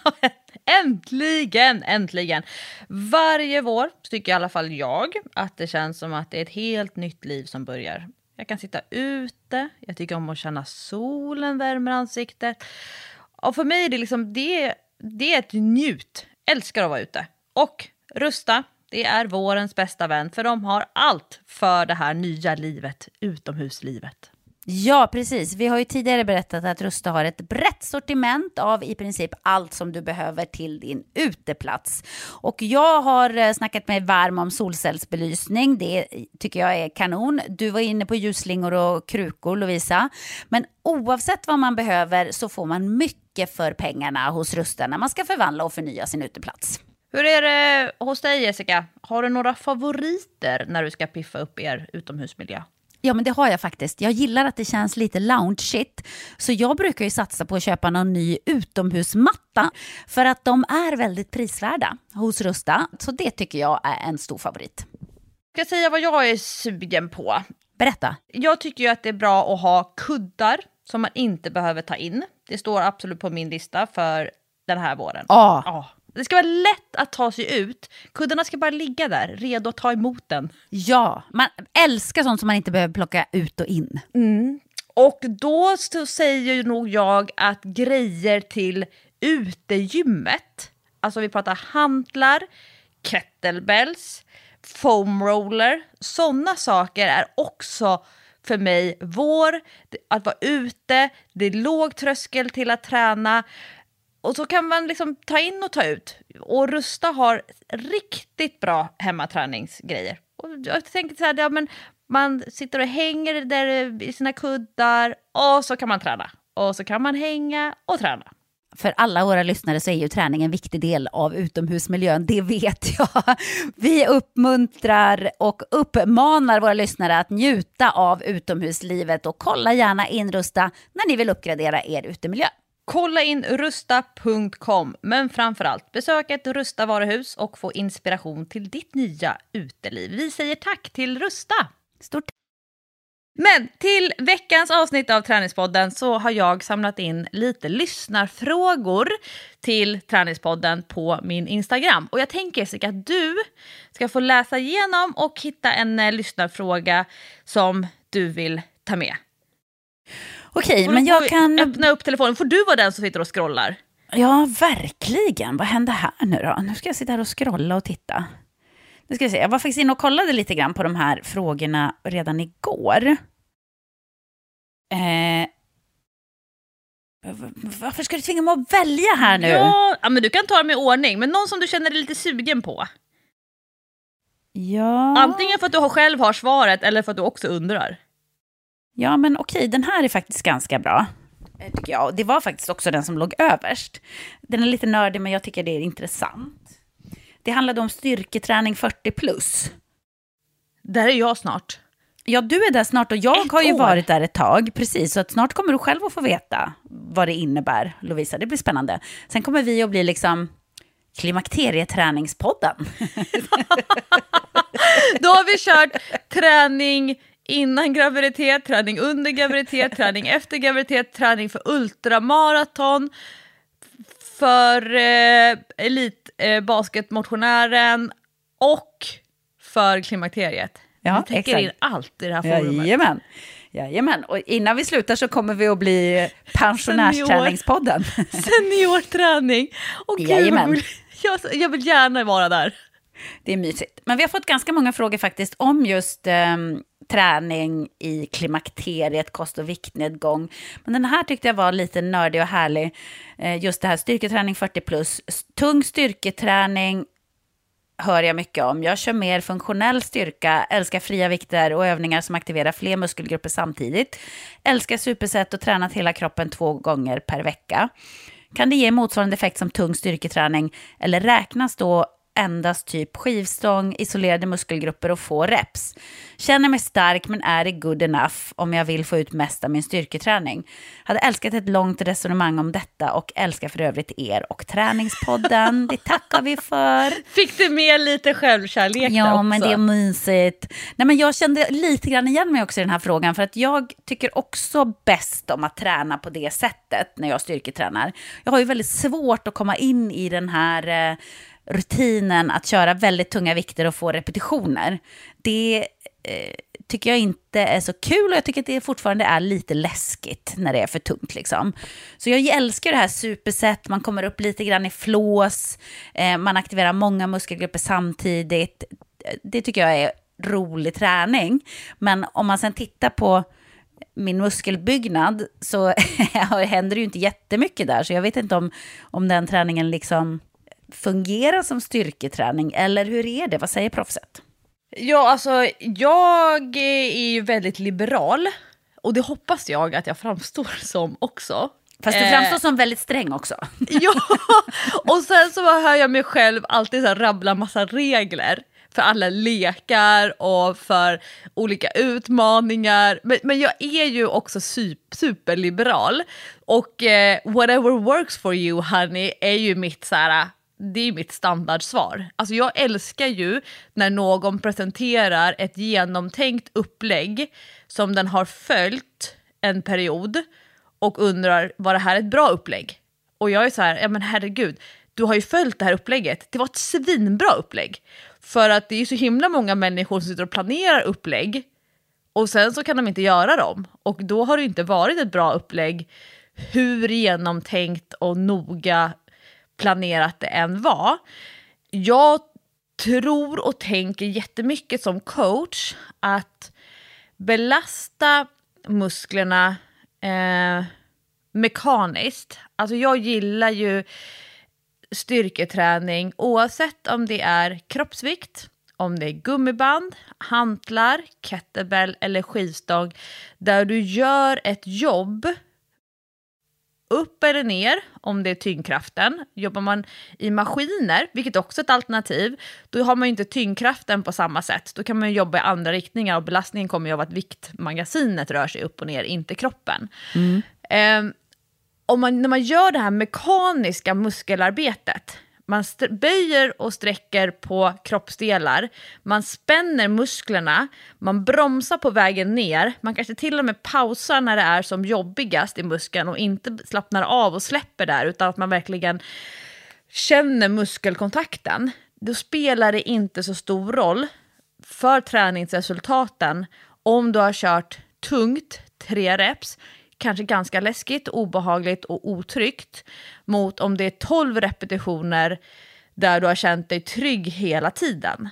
Äntligen! Varje vår tycker i alla fall jag att det känns som att det är ett helt nytt liv som börjar. Jag kan sitta ute, jag tycker om att känna solen värmer ansiktet. Och för mig är det liksom, det är ett njut, älskar att vara ute. Och Rusta, det är vårens bästa vän för de har allt för det här nya livet, utomhuslivet. Ja, precis. Vi har ju tidigare berättat att Rusta har ett brett sortiment av i princip allt som du behöver till din uteplats. Och jag har snackat mig varm om solcellsbelysning. Det tycker jag är kanon. Du var inne på ljusslingor och krukor, Lovisa. Men oavsett vad man behöver så får man mycket för pengarna hos Rusta när man ska förvandla och förnya sin uteplats. Hur är det hos dig, Jessica? Har du några favoriter när du ska piffa upp er utomhusmiljö? Ja, men det har jag faktiskt. Jag gillar att det känns lite lounge-shit. Så jag brukar ju satsa på att köpa någon ny utomhusmatta. För att de är väldigt prisvärda hos Rusta. Så det tycker jag är en stor favorit. Jag ska säga vad jag är sugen på. Berätta. Jag tycker ju att det är bra att ha kuddar som man inte behöver ta in. Det står absolut på min lista för den här våren. Ja. Det ska vara lätt att ta sig ut. Kuddarna ska bara ligga där, redo att ta emot den. Ja, man älskar sånt som man inte behöver plocka ut och in. Och då säger nog jag att grejer till utegymmet, alltså vi pratar hantlar, kettlebells, foam roller, sådana saker är också för mig att vara ute, det är låg tröskel till att träna. Och så kan man liksom ta in och ta ut. Och Rusta har riktigt bra hemmaträningsgrejer. Och jag tänker så här, men man sitter och hänger där i sina kuddar och så kan man träna. Och så kan man hänga och träna. För alla våra lyssnare så är ju träning en viktig del av utomhusmiljön, det vet jag. Vi uppmuntrar och uppmanar våra lyssnare att njuta av utomhuslivet och kolla gärna in Rusta när ni vill uppgradera er utemiljö. Kolla in rusta.com, men framförallt besök ett Rusta varuhus och få inspiration till ditt nya uteliv. Vi säger tack till Rusta. Stort. Men till veckans avsnitt av Träningspodden så har jag samlat in lite lyssnarfrågor till Träningspodden på min Instagram. Och jag tänker, Jessica, att du ska få läsa igenom och hitta en lyssnarfråga som du vill ta med. Okej, men jag kan öppna upp telefonen. Får du vara den som sitter och scrollar? Ja, verkligen. Vad händer här nu då? Nu ska jag sitta här och scrolla och titta. Nu ska jag se. Jag var faktiskt inne och kollade lite grann på de här frågorna redan igår. Varför ska du tvinga mig att välja här nu? Ja, men du kan ta dem i ordning. Men någon som du känner dig lite sugen på. Ja. Antingen för att du själv har svaret eller för att du också undrar. Ja, men okej, den här är faktiskt ganska bra, tycker jag. Det var faktiskt också den som låg överst. Den är lite nördig, men jag tycker det är intressant. Det handlade om styrketräning 40+. Där är jag snart. Ja, du är där snart och jag har ju varit där ett tag. Precis, så att snart kommer du själv att få veta vad det innebär, Lovisa. Det blir spännande. Sen kommer vi att bli liksom klimakterieträningspodden. Då har vi kört träning innan graviditet, träning under graviditet, träning efter graviditet, träning för ultramaraton, för elitbasketmotionären och för klimakteriet. Ja, vi täcker in allt i det här forumet. Jajamän, och innan vi slutar så kommer vi att bli pensionärsträningspodden. Seniorträning. Och jag vill gärna vara där. Det är mysigt. Men vi har fått ganska många frågor faktiskt om just träning i klimakteriet, kost- och viktnedgång. Men den här tyckte jag var lite nördig och härlig. Just det här styrketräning 40+. Tung styrketräning hör jag mycket om. Jag kör mer funktionell styrka, älskar fria vikter och övningar som aktiverar fler muskelgrupper samtidigt. Älskar superset och tränat hela kroppen 2 gånger per vecka. Kan det ge motsvarande effekt som tung styrketräning eller räknas då endast typ skivstång, isolerade muskelgrupper och få reps? Känner mig stark men är det good enough om jag vill få ut mest av min styrketräning? Hade älskat ett långt resonemang om detta och älskar för övrigt er och träningspodden. Det tackar vi för. Fick du med lite självkärlek ja, också? Men det är mysigt. Nej, men jag kände lite grann igen mig också i den här frågan för att jag tycker också bäst om att träna på det sättet när jag styrketränar. Jag har ju väldigt svårt att komma in i den här rutinen att köra väldigt tunga vikter och få repetitioner. Det tycker jag inte är så kul och jag tycker att det fortfarande är lite läskigt när det är för tungt liksom. Så jag älskar det här superset, man kommer upp lite grann i flås, man aktiverar många muskelgrupper samtidigt. Det tycker jag är rolig träning. Men om man sen tittar på min muskelbyggnad så händer det ju inte jättemycket där, så jag vet inte om den träningen liksom fungerar som styrketräning, eller hur är det? Vad säger proffset? Ja, alltså jag är ju väldigt liberal och det hoppas jag att jag framstår som också. Fast du framstår som väldigt sträng också. Ja, och sen så hör jag mig själv alltid så här rabbla massa regler för alla lekar och för olika utmaningar. Men jag är ju också superliberal och whatever works for you honey är ju mitt så här. Det är mitt standardsvar. Alltså jag älskar ju när någon presenterar ett genomtänkt upplägg som den har följt en period och undrar, var det här ett bra upplägg? Och jag är så här, ja men herregud, du har ju följt det här upplägget. Det var ett svinbra upplägg. För att det är så himla många människor som sitter och planerar upplägg och sen så kan de inte göra dem. Och då har det inte varit ett bra upplägg hur genomtänkt och noga planerat det än var. Jag tror och tänker jättemycket som coach att belasta musklerna mekaniskt. Alltså jag gillar ju styrketräning oavsett om det är kroppsvikt, om det är gummiband, hantlar, kettlebell eller skivstång, där du gör ett jobb upp eller ner om det är tyngdkraften. Jobbar man i maskiner, vilket också är ett alternativ, då har man ju inte tyngdkraften på samma sätt. Då kan man ju jobba i andra riktningar och belastningen kommer ju av att viktmagasinet rör sig upp och ner, inte kroppen. När man gör det här mekaniska muskelarbetet, man böjer och sträcker på kroppsdelar, man spänner musklerna, man bromsar på vägen ner, man kanske till och med pausar när det är som jobbigast i muskeln och inte slappnar av och släpper där, utan att man verkligen känner muskelkontakten. Då spelar det inte så stor roll för träningsresultaten om du har kört tungt 3 reps, kanske ganska läskigt, obehagligt och otryggt, mot om det är 12 repetitioner där du har känt dig trygg hela tiden.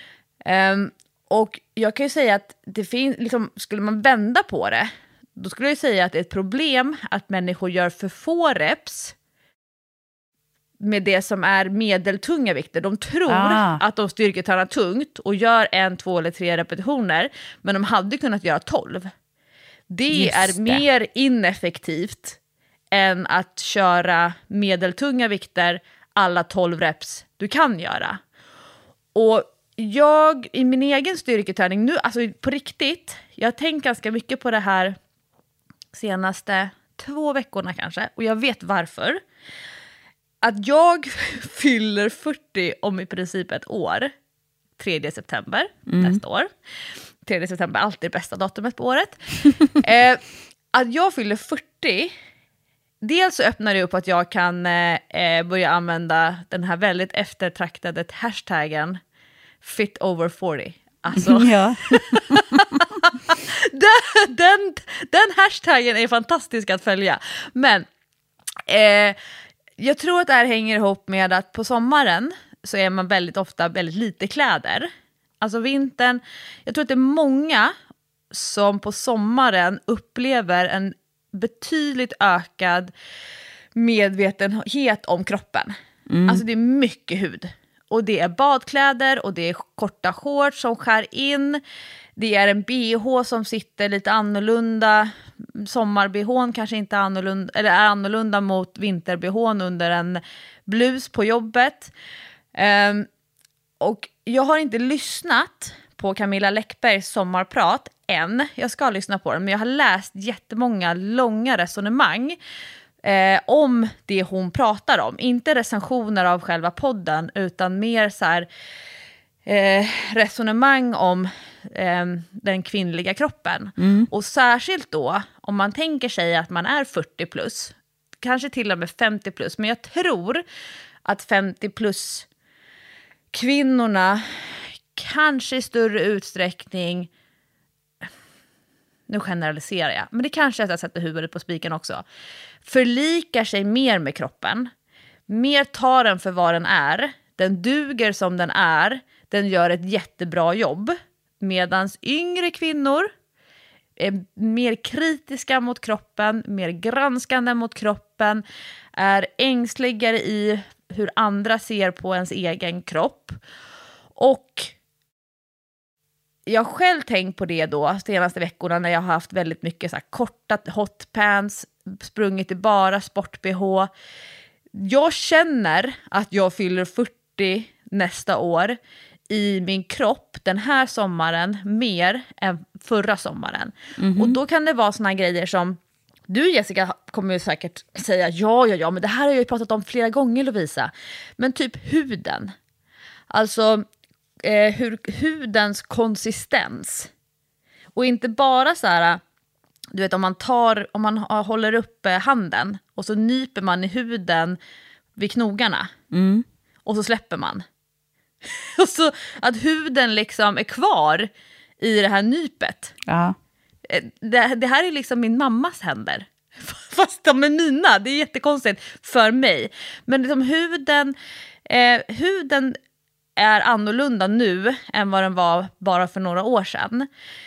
Och jag kan ju säga att det finns, liksom, skulle man vända på det, då skulle jag säga att det är ett problem att människor gör för få reps med det som är medeltunga vikter. De tror att de styrketränar tungt och gör 1, 2 eller 3 repetitioner, men de hade kunnat göra 12. Det är mer ineffektivt än att köra medeltunga vikter alla 12 reps du kan göra. Och jag i min egen styrketräning nu, alltså på riktigt, jag har tänkt ganska mycket på det här senaste 2 veckorna kanske, och jag vet varför. Att jag fyller 40 om i princip ett år, 3 september nästa år. 3 september alltid det bästa datumet på året. Att jag fyller 40, dels så öppnar det upp att jag kan börja använda den här väldigt eftertraktade hashtaggen fit over 40. Alltså, Ja. den hashtaggen är fantastisk att följa. Men jag tror att det här hänger ihop med att på sommaren så är man väldigt ofta väldigt lite kläder. Alltså vintern, jag tror att det är många som på sommaren upplever en betydligt ökad medvetenhet om kroppen. Alltså det är mycket hud. Och det är badkläder och det är korta shorts som skär in. Det är en BH som sitter lite annorlunda. Sommar-BHn kanske inte är annorlunda, eller är annorlunda mot vinter-BHn under en blus på jobbet. Och jag har inte lyssnat på Camilla Läckbergs sommarprat än. Jag ska lyssna på den, men jag har läst jättemånga långa resonemang om det hon pratar om. Inte recensioner av själva podden, utan mer så här, resonemang om den kvinnliga kroppen. Och särskilt då om man tänker sig att man är 40 plus, kanske till och med 50 plus, men jag tror att 50 plus kvinnorna kanske i större utsträckning, nu generaliserar jag, men det kanske är att jag sätter huvudet på spiken också, förlikar sig mer med kroppen, mer tar den för vad den är, den duger som den är, den gör ett jättebra jobb, medans yngre kvinnor är mer kritiska mot kroppen, mer granskande mot kroppen, är ängsligare i hur andra ser på ens egen kropp. Och jag har själv tänkt på det då senaste veckorna när jag har haft väldigt mycket så här korta hotpants, sprungit i bara sport-BH. Jag känner att jag fyller 40 nästa år i min kropp den här sommaren mer än förra sommaren. Och då kan det vara såna grejer som du, Jessica, kommer ju säkert säga ja, men det här har jag ju pratat om flera gånger, Lovisa. Men typ huden. Alltså hudens konsistens. Och inte bara så här, du vet, om man håller upp handen och så nyper man i huden vid knogarna. Och så släpper man. Och så att huden liksom är kvar i det här nypet. Ja. Det här är liksom min mammas händer. Fast de är mina. Det är jättekonstigt för mig. Men liksom huden är annorlunda nu än vad den var bara för några år sedan.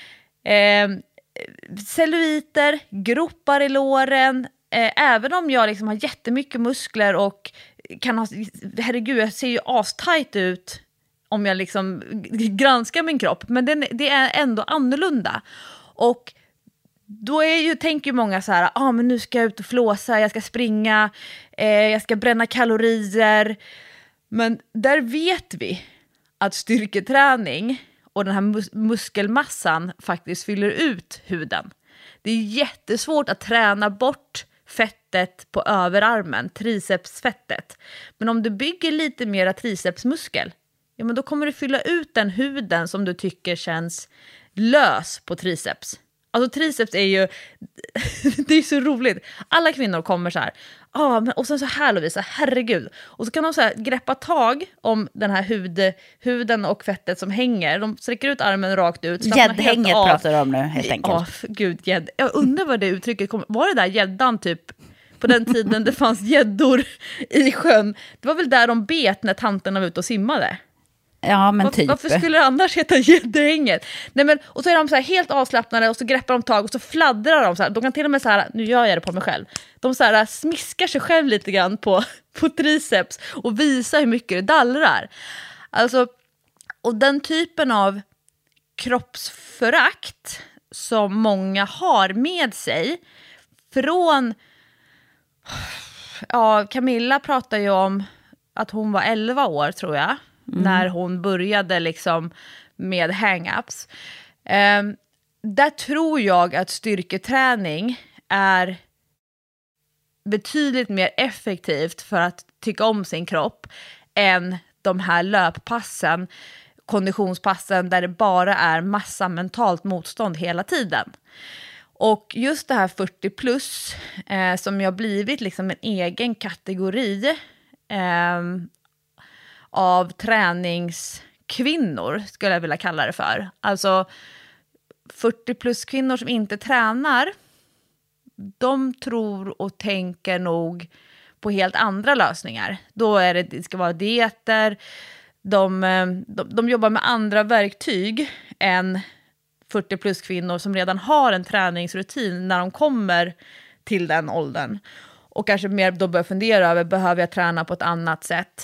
Celluliter, gropar i låren. Även om jag liksom har jättemycket muskler och kan ha, herregud, jag ser ju astajt ut om jag liksom granskar min kropp. Men det är ändå annorlunda. Och då tänker många så här, men nu ska jag ut och flåsa, jag ska springa, jag ska bränna kalorier. Men där vet vi att styrketräning och den här muskelmassan faktiskt fyller ut huden. Det är jättesvårt att träna bort fettet på överarmen, tricepsfettet. Men om du bygger lite mera tricepsmuskel, ja, men då kommer du fylla ut den huden som du tycker känns lös på triceps. Alltså triceps är ju, det är så roligt. Alla kvinnor kommer så här, och sen så här, Lovisa, herregud. Och så kan de så här greppa tag om den här huden och fettet som hänger. De sträcker ut armen rakt ut. Gäddhänget pratar du om nu, helt enkelt. Gud, jag undrar vad det uttrycket kommer. Var det där gäddan typ på den tiden det fanns gäddor i sjön? Det var väl där de bet när tanterna var ute och simmade. Ja, men typ. Varför skulle det annars heta gäddhänget? Nej, men, och så är de så här helt avslappnade och så greppar de tag och så fladdrar de så här. De kan till och med så här, nu gör jag det på mig själv. De så här smiskar sig själv lite grann på triceps och visar hur mycket det dallrar. Alltså, och den typen av kroppsförakt som många har med sig från, Camilla pratar ju om att hon var 11 år, tror jag. När hon började liksom med hang-ups. Där tror jag att styrketräning är betydligt mer effektivt för att tycka om sin kropp än de här löppassen. konditionspassen där det bara är massa mentalt motstånd hela tiden. Och just det här 40 plus som jag blivit liksom en egen kategori av träningskvinnor skulle jag vilja kalla det för. Alltså 40 plus kvinnor som inte tränar, de tror och tänker nog på helt andra lösningar. Då är det ska vara dieter, de jobbar med andra verktyg än 40 plus kvinnor som redan har en träningsrutin när de kommer till den åldern. Och kanske mer då börjar fundera över, behöver jag träna på ett annat sätt?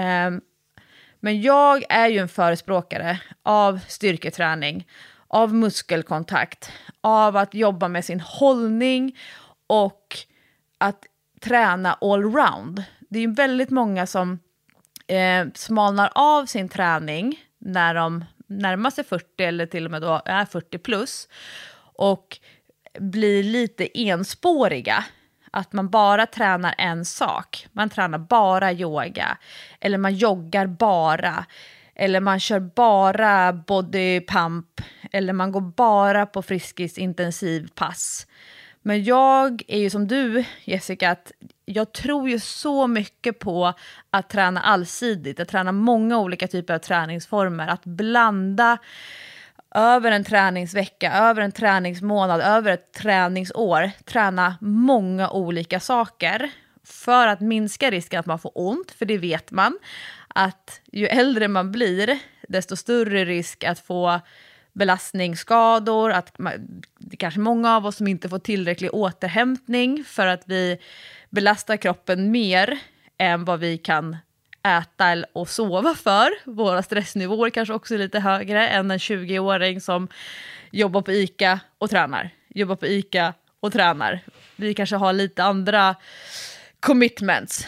Men jag är ju en förespråkare av styrketräning, av muskelkontakt, av att jobba med sin hållning och att träna allround. Det är ju väldigt många som smalnar av sin träning när de närmar sig 40 eller till och med då är 40 plus och blir lite enspåriga. Att man bara tränar en sak. Man tränar bara yoga. Eller man joggar bara. Eller man kör bara body pump. Eller man går bara på Friskis intensiv pass. Men jag är ju som du, Jessica, att jag tror ju så mycket på att träna allsidigt. Att träna många olika typer av träningsformer. Att blanda över en träningsvecka, över en träningsmånad, över ett träningsår. Träna många olika saker för att minska risken att man får ont. För det vet man att ju äldre man blir, desto större risk att få belastningsskador. Att det är kanske många av oss som inte får tillräcklig återhämtning för att vi belastar kroppen mer än vad vi kan äta och sova för. Våra stressnivåer kanske också är lite högre än en 20-åring som jobbar på ICA och tränar. Jobbar på ICA och tränar. Vi kanske har lite andra commitments.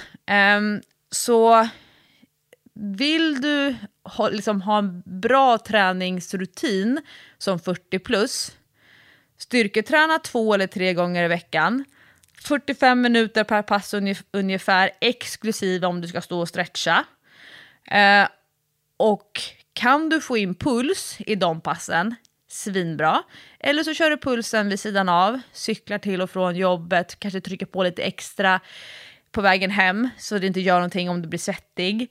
Så vill du ha en bra träningsrutin som 40 plus, styrketräna 2 eller 3 gånger i veckan, 45 minuter per pass ungefär, exklusive om du ska stå och stretcha. Och kan du få in puls i de passen, svinbra. Eller så kör du pulsen vid sidan av, cyklar till och från jobbet, kanske trycker på lite extra på vägen hem så det inte gör någonting om du blir svettig.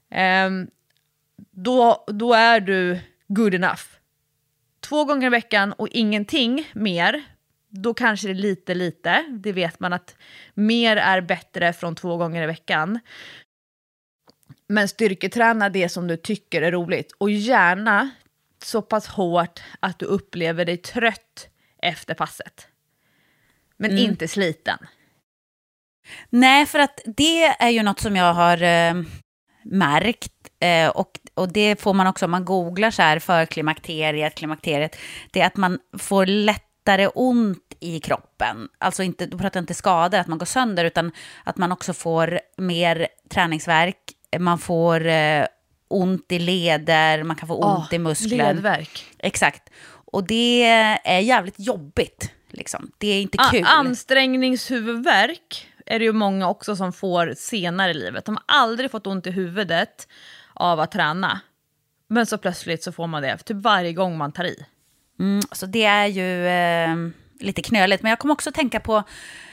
Då är du good enough. 2 gånger i veckan och ingenting mer, då kanske det är lite. Det vet man att mer är bättre från 2 gånger i veckan. Men styrketräna det som du tycker är roligt. Och gärna så pass hårt att du upplever dig trött efter passet. Men inte sliten. Nej, för att det är ju något som jag har märkt. Och det får man också om man googlar så här för klimakteriet. Det är att man får lättare ont i kroppen. Alltså inte, då pratar jag inte skador, att man går sönder, utan att man också får mer träningsvärk. Man får ont i leder, man kan få ont i muskler. Ledvärk. Exakt. Och det är jävligt jobbigt. Liksom. Det är inte kul. Ansträngningshuvudvärk är det ju många också som får senare i livet. De har aldrig fått ont i huvudet av att träna. Men så plötsligt så får man det typ varje gång man tar i. Så det är ju lite knöligt. Men jag kom också att tänka på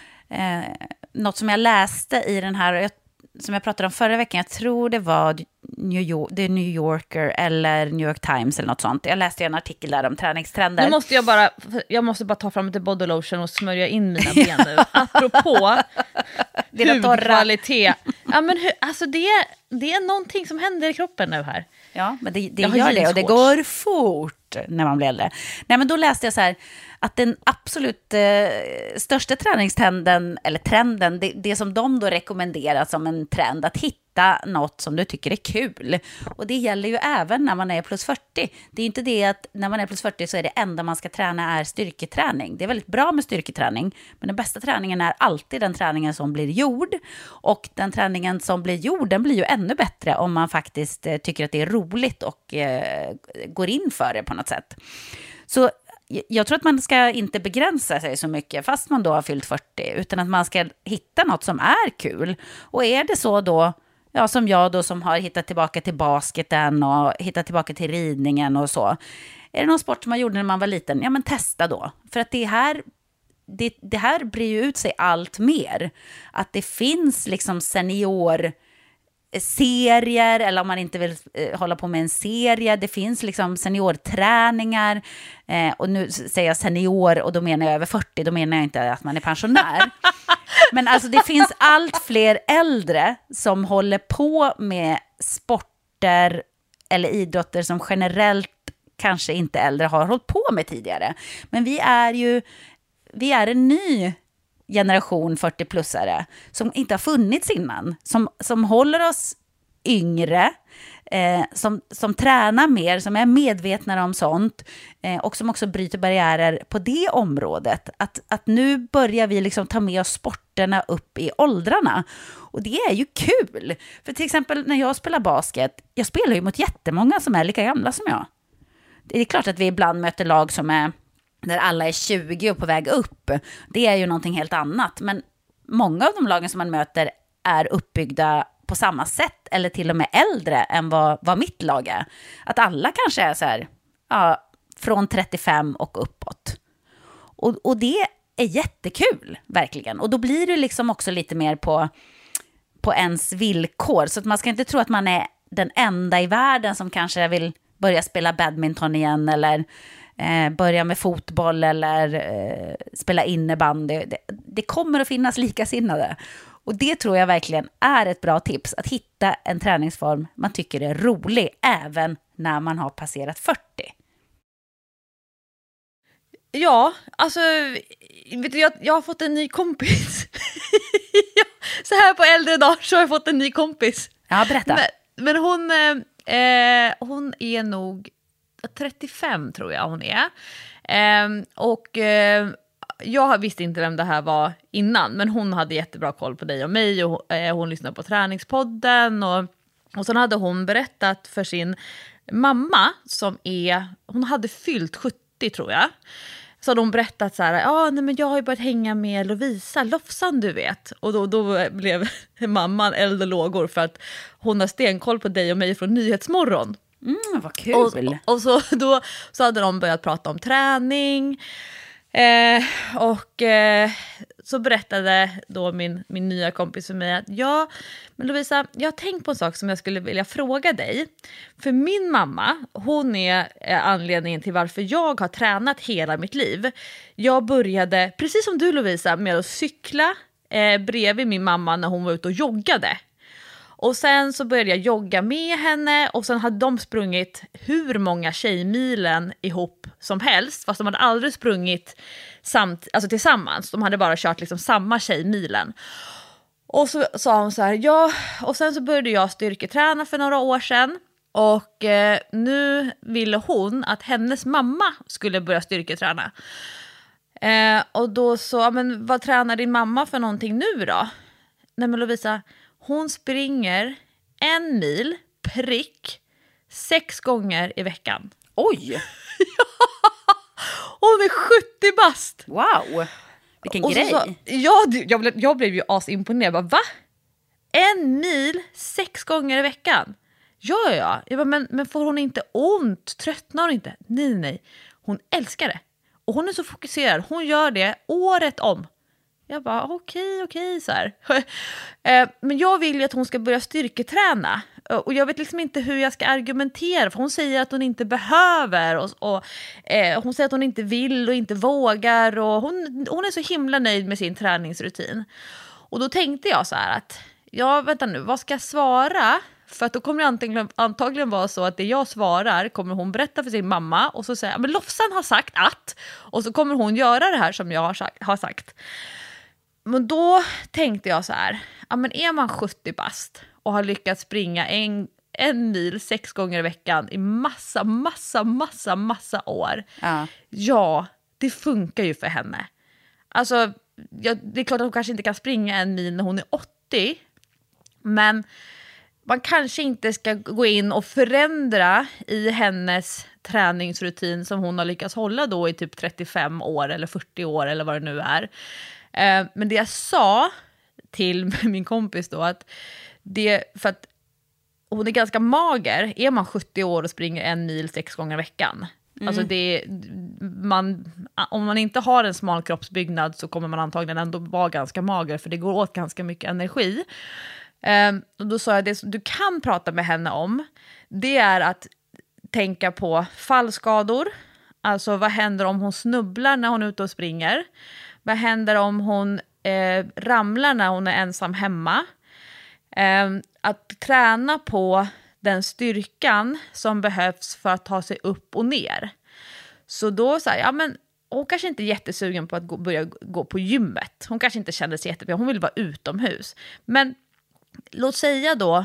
något som jag läste i den här, som jag pratade om förra veckan. Jag tror det var New Yorker eller New York Times eller något sånt. Jag läste en artikel där om träningstrender. Nu måste jag måste bara ta fram lite body lotion och smörja in mina ben nu. Apropå hudkvalitet. Ja, men alltså det är någonting som händer i kroppen nu här. Ja, men det gör det och det går fort när man blir äldre. Nej, men då läste jag så här att den absolut största träningstrenden, eller trenden, det som de då rekommenderar som en trend, att hitta något som du tycker är kul. Och det gäller ju även när man är plus 40. Det är inte det att när man är plus 40 så är det enda man ska träna är styrketräning. Det är väldigt bra med styrketräning, men den bästa träningen är alltid den träningen som blir gjord. Och den träningen som blir gjord, den blir ju ännu bättre om man faktiskt tycker att det är roligt och går in för det på något sätt. Så jag tror att man ska inte begränsa sig så mycket fast man då har fyllt 40, utan att man ska hitta något som är kul. Och är det så då ja, som jag då som har hittat tillbaka till basketen och hittat tillbaka till ridningen och så. Är det någon sport som man gjorde när man var liten? Ja, men testa då. För att det här blir ju ut sig allt mer. Att det finns liksom seniorserier, eller om man inte vill hålla på med en serie. Det finns liksom seniorträningar. Och nu säger jag senior och då menar jag över 40. Då menar jag inte att man är pensionär. Men alltså det finns allt fler äldre som håller på med sporter eller idrotter som generellt kanske inte äldre har hållit på med tidigare. Men vi är en ny generation 40-plussare som inte har funnits innan. Som håller oss yngre, som tränar mer, som är medvetna om sånt och som också bryter barriärer på det området. Att nu börjar vi liksom ta med oss sporterna upp i åldrarna. Och det är ju kul. För till exempel när jag spelar basket, jag spelar ju mot jättemånga som är lika gamla som jag. Det är klart att vi ibland möter lag som är där alla är 20 och på väg upp. Det är ju någonting helt annat. Men många av de lagen som man möter är uppbyggda på samma sätt eller till och med äldre än vad mitt lag är. Att alla kanske är så här, ja, från 35 och uppåt. Och det är jättekul, verkligen. Och då blir det liksom också lite mer på ens villkor. Så att man ska inte tro att man är den enda i världen som kanske vill börja spela badminton igen eller börja med fotboll eller spela innebandy. Det kommer att finnas likasinnade. Och det tror jag verkligen är ett bra tips. Att hitta en träningsform man tycker är rolig även när man har passerat 40. Ja, alltså vet du, jag har fått en ny kompis. Så här på äldre dagar så har jag fått en ny kompis. Ja, berätta. Men hon är nog 35 tror jag hon är. Jag visste inte vem det här var innan, men hon hade jättebra koll på dig och mig och hon lyssnade på träningspodden och sen hade hon berättat för sin mamma hon hade fyllt 70 tror jag. Så hade hon berättat så här, men jag har ju börjat hänga med Lovisa Lofsan, du vet. Och då blev mamman eld och lågor för att hon har stenkoll på dig och mig från Nyhetsmorgon. Vad kul. Och så hade de börjat prata om träning. Så berättade då min nya kompis för mig att men Lovisa, jag har tänkt på en sak som jag skulle vilja fråga dig. För min mamma, hon är anledningen till varför jag har tränat hela mitt liv. Jag började, precis som du Lovisa, med att cykla bredvid min mamma när hon var ute och joggade. Och sen så började jag jogga med henne och sen hade de sprungit hur många tjejmilen ihop som helst. Fast de hade aldrig sprungit tillsammans. De hade bara kört liksom samma tjejmilen. Och så sa hon så här, och sen så började jag styrketräna för några år sedan. Och nu ville hon att hennes mamma skulle börja styrketräna. Och då så, men vad tränar din mamma för någonting nu då? Nej men Lovisa, hon springer 1 mil prick 6 gånger i veckan. Oj! Hon är 70 bast. Wow, vilken grej. Jag blev ju asimponerad. Bara, va? 1 mil 6 gånger i veckan? Ja. Jag bara, men får hon inte ont? Tröttnar hon inte? Nej. Hon älskar det. Och hon är så fokuserad. Hon gör det året om. Jag bara, okej, så här. Men jag vill ju att hon ska börja styrketräna. Och jag vet liksom inte hur jag ska argumentera. För hon säger att hon inte behöver. Och hon säger att hon inte vill och inte vågar. Och hon är så himla nöjd med sin träningsrutin. Och då tänkte jag så här att, vänta nu, vad ska jag svara? För att då kommer det antagligen vara så att det jag svarar kommer hon berätta för sin mamma. Och så säger men Lofsan har sagt att. Och så kommer hon göra det här som jag har sagt. Men då tänkte jag så här, men är man 70 bast och har lyckats springa en mil 6 gånger i veckan i massa år. Ja, det funkar ju för henne. Alltså, det är klart att hon kanske inte kan springa 1 mil när hon är 80. Men man kanske inte ska gå in och förändra i hennes träningsrutin som hon har lyckats hålla då i typ 35 år eller 40 år eller vad det nu är. Men det jag sa till min kompis då att det för att hon är ganska mager. Är man 70 år och springer 1 mil 6 gånger i veckan, alltså om man inte har en smal kroppsbyggnad så kommer man antagligen ändå vara ganska mager, för det går åt ganska mycket energi. Och då sa jag, det du kan prata med henne om, det är att tänka på fallskador. Alltså vad händer om hon snubblar när hon är ute och springer? Vad händer om hon ramlar när hon är ensam hemma? Att träna på den styrkan som behövs för att ta sig upp och ner. Så då så här, ja men hon kanske inte är jättesugen på att börja gå på gymmet. Hon kanske inte känner sig jättebra, hon vill vara utomhus. Men låt säga då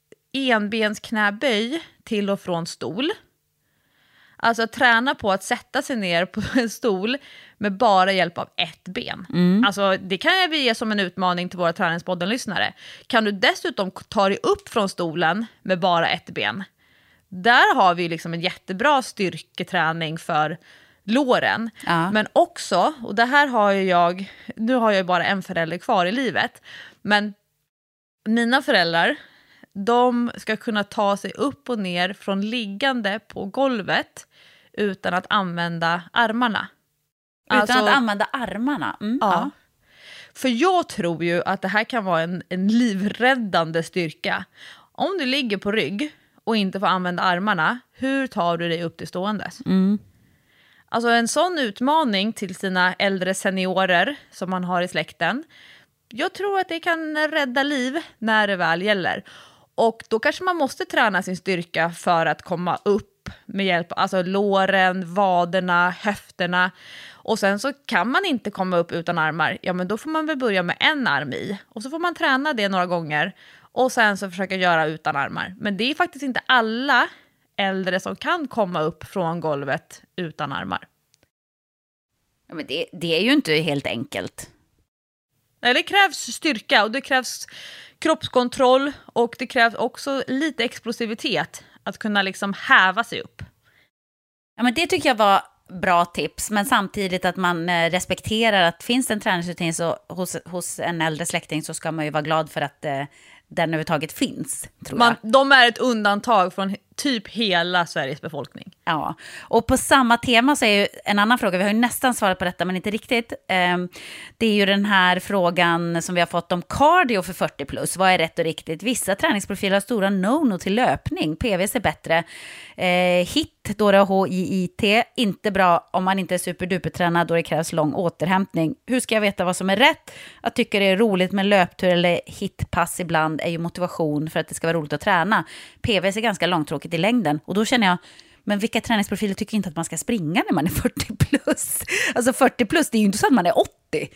enbensknäböj till och från stol. Alltså träna på att sätta sig ner på en stol med bara hjälp av ett ben. Alltså det kan jag ge som en utmaning till våra Träningspodden-lyssnare. Kan du dessutom ta dig upp från stolen med bara ett ben? Där har vi liksom en jättebra styrketräning för låren. Ja. Men också, och det här har jag, nu har jag bara en förälder kvar i livet, men mina föräldrar, de ska kunna ta sig upp och ner från liggande på golvet utan att använda armarna. Utan att använda armarna? Ja. För jag tror ju att det här kan vara en livräddande styrka. Om du ligger på rygg och inte får använda armarna, hur tar du dig upp till ståendes? Alltså en sån utmaning till sina äldre seniorer som man har i släkten, jag tror att det kan rädda liv när det väl gäller. Och då kanske man måste träna sin styrka för att komma upp med hjälp av alltså låren, vaderna, höfterna. Och sen så kan man inte komma upp utan armar. Ja, men då får man väl börja med en arm i. Och så får man träna det några gånger. Och sen så försöka göra utan armar. Men det är faktiskt inte alla äldre som kan komma upp från golvet utan armar. Ja, men det är ju inte helt enkelt. Nej, det krävs styrka och det krävs kroppskontroll och det krävs också lite explosivitet att kunna liksom häva sig upp. Ja, men det tycker jag var bra tips, men samtidigt att man respekterar att finns det en träningsrutin så hos en äldre släkting så ska man ju vara glad för att den överhuvudtaget finns, tror jag. De är ett undantag från typ hela Sveriges befolkning. Ja, och på samma tema så är ju en annan fråga, vi har ju nästan svarat på detta men inte riktigt. Det är ju den här frågan som vi har fått om cardio för 40 plus. Vad är rätt och riktigt? Vissa träningsprofiler har stora no-no till löpning. PVC är bättre. HIIT, då det är HIIT, inte bra om man inte är superdupertränad då det krävs lång återhämtning. Hur ska jag veta vad som är rätt? Att tycka det är roligt med löptur eller HIIT-pass ibland är ju motivation för att det ska vara roligt att träna. PVC är ganska långtråkigt i längden och då känner jag, men vilka träningsprofiler tycker inte att man ska springa när man är 40 plus? Alltså 40 plus, det är ju inte så att man är 80.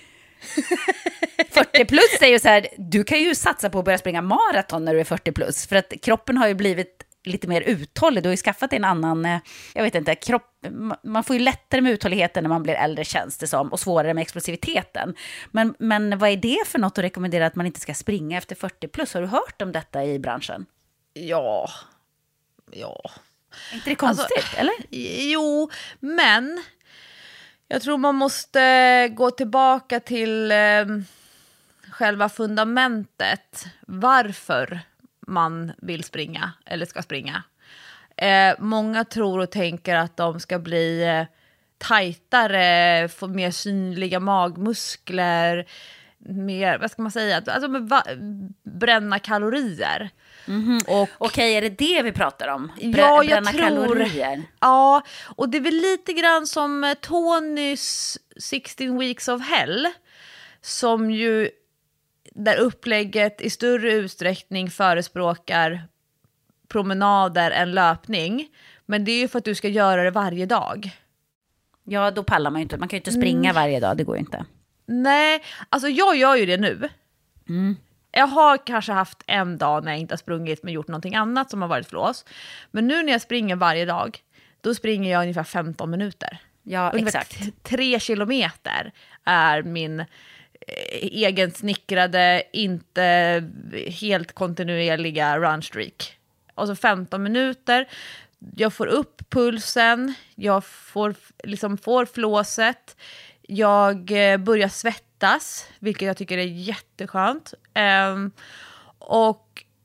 40 plus är ju så här, du kan ju satsa på att börja springa maraton när du är 40 plus. För att kroppen har ju blivit lite mer uthållig. Du har ju skaffat en annan, jag vet inte, man får ju lättare med uthålligheten när man blir äldre, känns det som, och svårare med explosiviteten. Men vad är det för något att rekommendera att man inte ska springa efter 40 plus? Har du hört om detta i branschen? Ja. Är inte det konstigt, alltså, eller? Jo, men jag tror man måste gå tillbaka till själva fundamentet. Varför man vill springa eller ska springa. Många tror och tänker att de ska bli tajtare, få mer synliga magmuskler, mer, vad ska man säga, alltså bränna kalorier. Mm-hmm. Okej, är det vi pratar om? Ja, jag bränna tror, kalorier? Ja, och det är väl lite grann som Tonys 16 Weeks of Hell, som ju där upplägget i större utsträckning förespråkar promenader än löpning. Men det är ju för att du ska göra det varje dag. Ja, då pallar man ju inte. Man kan ju inte springa varje dag, det går ju inte. Nej, alltså jag gör ju det nu. Jag har kanske haft en dag när jag inte har sprungit men gjort någonting annat som har varit flås. Men nu när jag springer varje dag, då springer jag ungefär 15 minuter. Ja, ungefär exakt. 3 kilometer är min egen snickrade, inte helt kontinuerliga runstreak. Och så 15 minuter, jag får upp pulsen, jag får flåset, jag börjar svettas, vilket jag tycker är jätteskönt. Och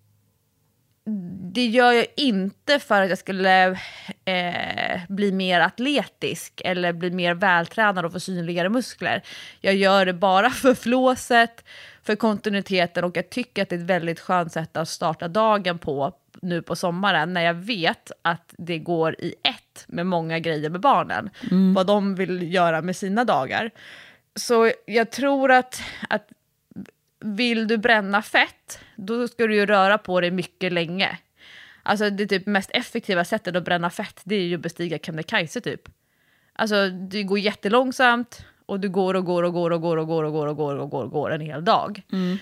det gör jag inte för att jag skulle bli mer atletisk eller bli mer vältränad och få synligare muskler. Jag gör det bara för flåset, för kontinuiteten, och jag tycker att det är ett väldigt skönt sätt att starta dagen på nu på sommaren, när jag vet att det går i ett med många grejer med barnen. Vad de vill göra med sina dagar. Så jag tror att vill du bränna fett, då ska du ju röra på dig mycket länge. Alltså det typ mest effektiva sättet att bränna fett, det är ju att bestiga Kebnekaise typ. Alltså det går jättelångsamt och du går en hel dag.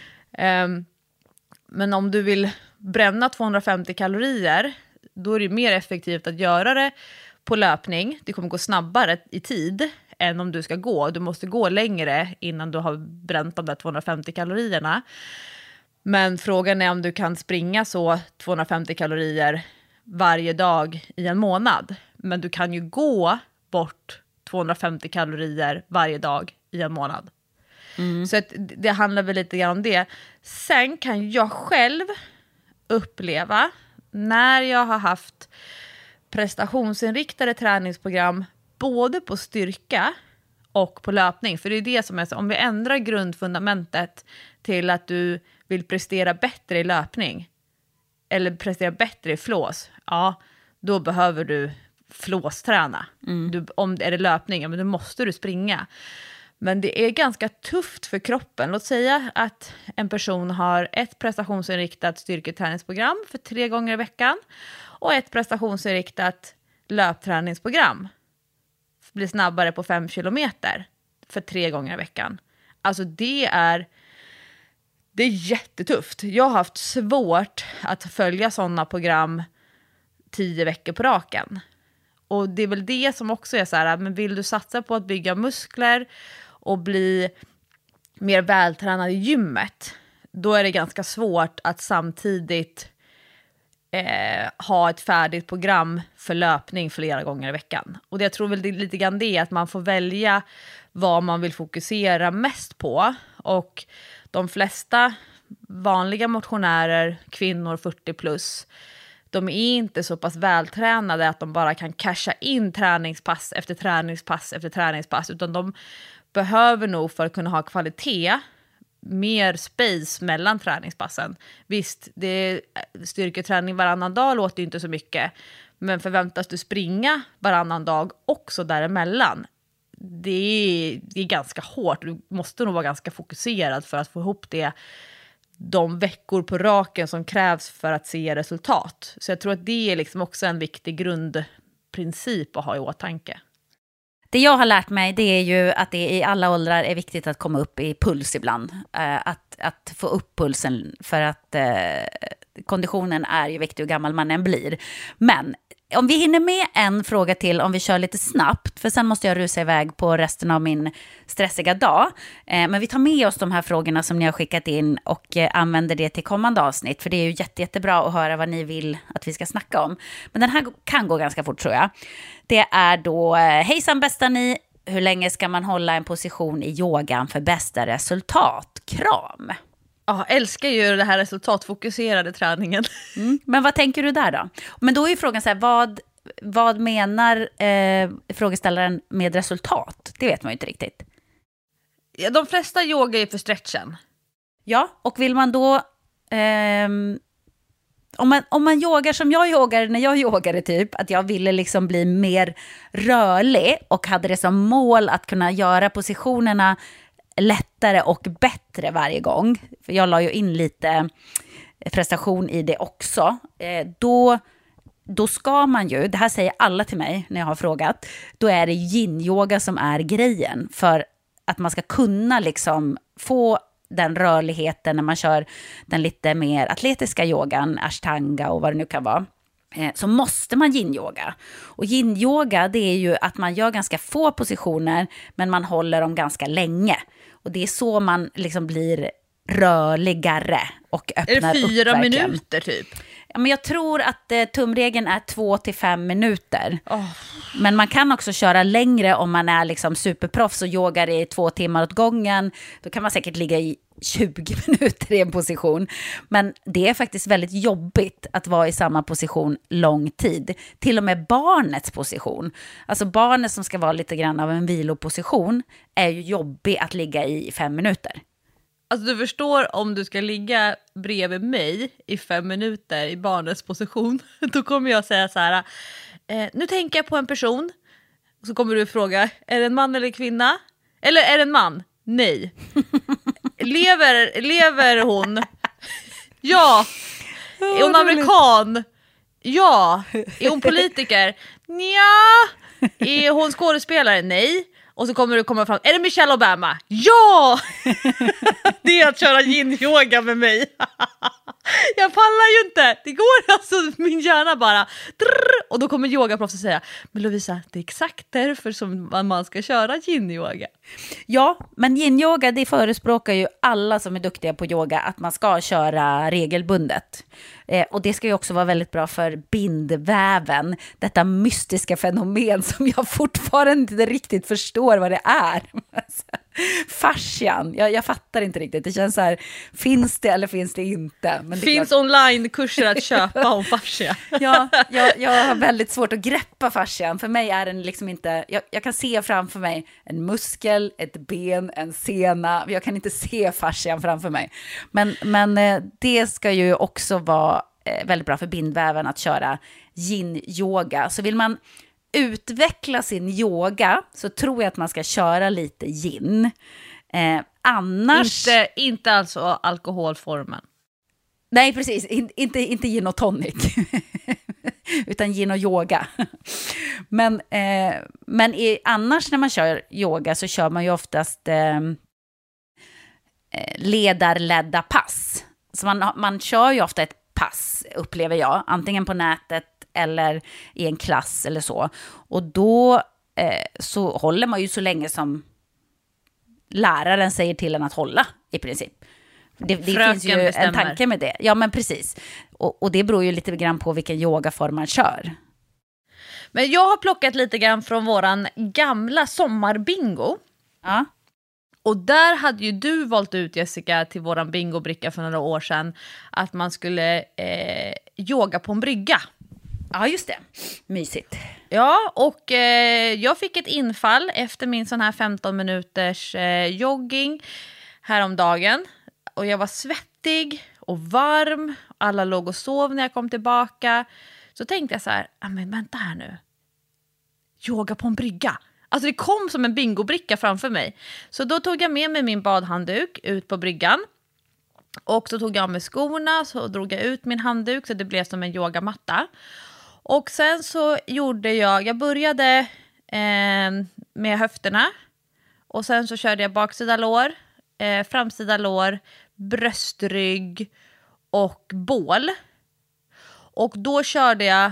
Men om du vill bränna 250 kalorier, då är det mer effektivt att göra det på löpning. Det kommer gå snabbare i tid än om du ska gå. Du måste gå längre innan du har bränt de där 250 kalorierna. Men frågan är om du kan springa så 250 kalorier varje dag i en månad. Men du kan ju gå bort 250 kalorier varje dag i en månad. Så att det handlar väl lite grann om det. Sen kan jag själv uppleva, när jag har haft prestationsinriktade träningsprogram både på styrka och på löpning. För det är det som är så, om vi ändrar grundfundamentet till att du vill prestera bättre i löpning eller prestera bättre i flås, ja, då behöver du flåsträna. Om det är löpning, ja, men då måste du springa. Men det är ganska tufft för kroppen. Låt säga att en person har ett prestationsinriktat styrketräningsprogram för 3 gånger i veckan och ett prestationsinriktat löpträningsprogram. Blir snabbare på 5 kilometer för 3 gånger i veckan. Alltså det är jättetufft. Jag har haft svårt att följa sådana program 10 veckor på raken. Och det är väl det som också är så här, men vill du satsa på att bygga muskler och bli mer vältränad i gymmet, då är det ganska svårt att samtidigt ha ett färdigt program för löpning flera gånger i veckan. Och jag tror väl det är lite grann det, att man får välja vad man vill fokusera mest på. Och de flesta vanliga motionärer, kvinnor 40 plus, de är inte så pass vältränade att de bara kan casha in träningspass efter träningspass efter träningspass, utan de behöver nog, för att kunna ha kvalitet, mer space mellan träningspassen. Visst, styrketräning varannan dag låter ju inte så mycket, men förväntas du springa varannan dag också däremellan, det är ganska hårt. Du måste nog vara ganska fokuserad för att få ihop de veckor på raken som krävs för att se resultat. Så jag tror att det är liksom också en viktig grundprincip att ha i åtanke. Det jag har lärt mig, det är ju att det i alla åldrar är viktigt att komma upp i puls ibland. Att få upp pulsen, för att konditionen är ju viktig hur gammal man än blir. Men om vi hinner med en fråga till, om vi kör lite snabbt, för sen måste jag rusa iväg på resten av min stressiga dag. Men vi tar med oss de här frågorna som ni har skickat in och använder det till kommande avsnitt, för det är ju jättebra att höra vad ni vill att vi ska snacka om. Men den här kan gå ganska fort, tror jag. Det är då: hejsan bästa ni, hur länge ska man hålla en position i yogan för bästa resultat? Kram! Ja, älskar ju det här resultatfokuserade träningen. Men vad tänker du där då? Men då är ju frågan så här, vad menar frågeställaren med resultat? Det vet man ju inte riktigt. Ja, de flesta yoga är för stretchen. Ja, och vill man då... Om man yogar som jag yogade när jag yogade, typ att jag ville liksom bli mer rörlig och hade det som mål att kunna göra positionerna lättare och bättre varje gång, för jag la ju in lite prestation i det också, då ska man ju, det här säger alla till mig när jag har frågat, då är det yin-yoga som är grejen, för att man ska kunna liksom få den rörligheten när man kör den lite mer atletiska yogan, ashtanga och vad det nu kan vara. Så måste man yin-yoga. Och yin-yoga, det är ju att man gör ganska få positioner, men man håller dem ganska länge. Och det är så man liksom blir rörligare och öppnar upp. Är det 4 verkligen. minuter typ? men jag tror att tumregeln är 2 till 5 minuter. Men man kan också köra längre om man är liksom superproffs och yogar i 2 timmar åt gången. Då kan man säkert ligga i 20 minuter i en position. Men det är faktiskt väldigt jobbigt att vara i samma position lång tid. Till och med barnets position. Alltså barnet som ska vara lite grann av en viloposition är ju jobbig att ligga i 5 minuter. Alltså du förstår, om du ska ligga bredvid mig i 5 minuter i barnets position, då kommer jag säga så här, nu tänker jag på en person. Och så kommer du fråga, är det en man eller kvinna? Eller är det en man? Nej. Lever hon? Ja. Är hon amerikan? Ja. Är hon politiker? Nja. Är hon skådespelare? Nej. Och så kommer du komma fram, är det Michelle Obama? Ja! Det är att köra yin-yoga med mig. Jag pallar ju inte. Det går alltså, min hjärna bara. Och då kommer yogaproffset säga, men Lovisa, det är exakt därför som man ska köra yin-yoga. Ja, men yin-yoga, det förespråkar ju alla som är duktiga på yoga att man ska köra regelbundet. Och det ska ju också vara väldigt bra för bindväven. Detta mystiska fenomen som jag fortfarande inte riktigt förstår vad det är. Fascian, jag fattar inte riktigt. Det känns så här, finns det eller finns det inte? Men det finns online-kurser att köpa om fascia. Ja, jag har väldigt svårt att greppa fascian. För mig är den liksom inte, jag kan se framför mig en muskel, ett ben, en sena. Jag kan inte se fascian framför mig. Men det ska ju också vara väldigt bra för bindväven att köra yin-yoga. Så vill man utveckla sin yoga så tror jag att man ska köra lite yin. Annars... Inte alltså alkoholformen. Nej, precis. Inte gin och tonic. Utan gin och yoga. Men annars när man kör yoga så kör man ju oftast ledarledda pass. Så man kör ju ofta ett pass, upplever jag. Antingen på nätet eller i en klass eller så. Och då så håller man ju så länge som läraren säger till en att hålla, i princip. Det finns ju en tanke med det. Ja, men precis. Och det beror ju lite grann på vilken yogaform man kör. Men jag har plockat lite grann från våran gamla sommarbingo. Ja. Och där hade ju du valt ut, Jessica, till våran bingobricka för några år sedan att man skulle yoga på en brygga. Ja, just det. Mysigt. Ja, och jag fick ett infall efter min sån här 15 minuters jogging häromdagen. Och jag var svettig och varm. Alla låg och sov när jag kom tillbaka. Så tänkte jag så här, men vänta här nu. Yoga på en brygga. Alltså det kom som en bingobricka framför mig. Så då tog jag med mig min badhandduk ut på bryggan. Och så tog jag med skorna, så drog jag ut min handduk så det blev som en yogamatta. Och sen så gjorde jag började med höfterna. Och sen så körde jag baksida lår, framsida lår, bröstrygg och bål. Och då körde jag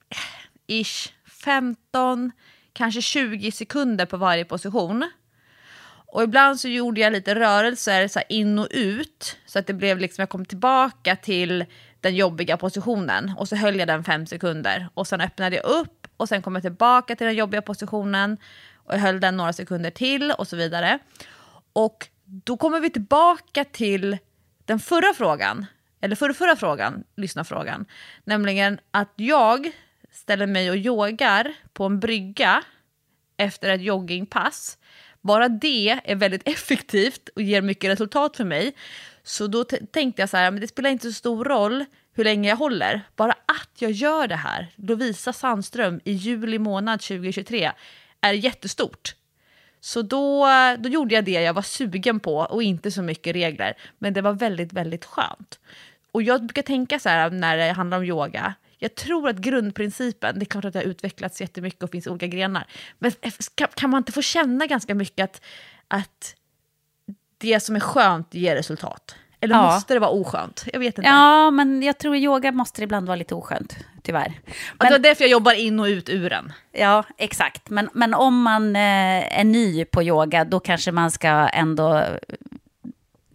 15, kanske 20 sekunder på varje position. Och ibland så gjorde jag lite rörelser så här in och ut. Så att det blev liksom, jag kom tillbaka till den jobbiga positionen. Och så höll jag den 5 sekunder. Och sen öppnade jag upp. Och sen kom jag tillbaka till den jobbiga positionen. Och jag höll den några sekunder till och så vidare. Och då kommer vi tillbaka till den förra frågan. Eller förra frågan, lyssnarfrågan. Nämligen att jag ställer mig och yogar på en brygga efter ett joggingpass. Bara det är väldigt effektivt och ger mycket resultat för mig. Så då tänkte jag så här, men det spelar inte så stor roll hur länge jag håller. Bara att jag gör det här, Lovisa Sandström i juli månad 2023, är jättestort. Så då gjorde jag det jag var sugen på och inte så mycket regler. Men det var väldigt, väldigt skönt. Och jag brukar tänka så här när det handlar om yoga. Jag tror att grundprincipen, det är klart att det har utvecklats jättemycket och finns olika grenar. Men kan man inte få känna ganska mycket att det som är skönt ger resultat? Eller måste det vara oskönt? Jag vet inte. Ja, men jag tror yoga måste ibland vara lite oskönt, tyvärr. Men, det är därför jag jobbar in och ut ur den. Ja, exakt. Men om man är ny på yoga, då kanske man ska ändå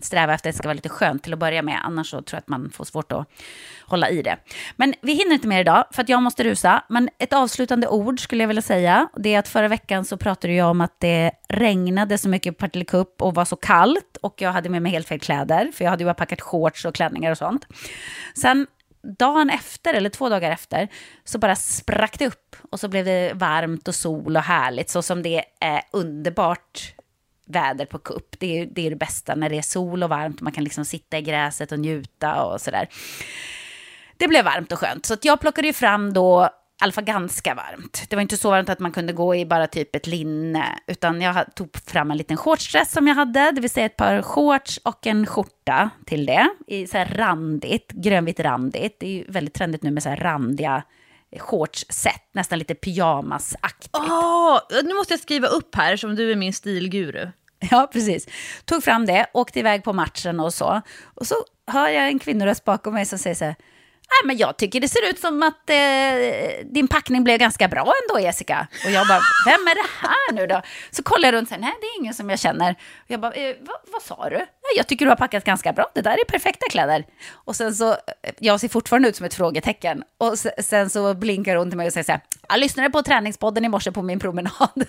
sträva efter att det ska vara lite skönt till att börja med. Annars så tror jag att man får svårt att hålla i det. Men vi hinner inte mer idag för att jag måste rusa. Men ett avslutande ord skulle jag vilja säga. Det är att förra veckan så pratade jag om att det regnade så mycket på Partille Cup och var så kallt. Och jag hade med mig helt fel kläder. För jag hade ju bara packat shorts och klänningar och sånt. Sen dagen efter, eller 2 dagar efter, så bara sprack det upp. Och så blev det varmt och sol och härligt. Så som det är underbart väder på Cup. Det är det bästa när det är sol och varmt. Man kan liksom sitta i gräset och njuta och sådär. Det blev varmt och skönt. Så att jag plockade ju fram då, i alla fall ganska varmt. Det var inte så varmt att man kunde gå i bara typ ett linne. Utan jag tog fram en liten shortsdress som jag hade. Det vill säga ett par shorts och en skjorta till det. I så här randigt, grönvitt randigt. Det är ju väldigt trendigt nu med så här randiga shortsset. Nästan lite pyjamasaktigt. Nu måste jag skriva upp här som du är min stilguru. Ja, precis. Tog fram det, åkte iväg på matchen och så. Och så hör jag en kvinnoröst bakom mig som säger så här: nej, men jag tycker det ser ut som att din packning blev ganska bra ändå, Jessica. Och jag bara, vem är det här nu då? Så kollar jag runt och säger, nej, det är ingen som jag känner. Och jag bara, vad sa du? Nej, jag tycker du har packat ganska bra, det där är perfekta kläder. Och sen så, jag ser fortfarande ut som ett frågetecken. Och sen så blinkar hon till mig och säger så här: jag lyssnade på träningspodden i morse på min promenad.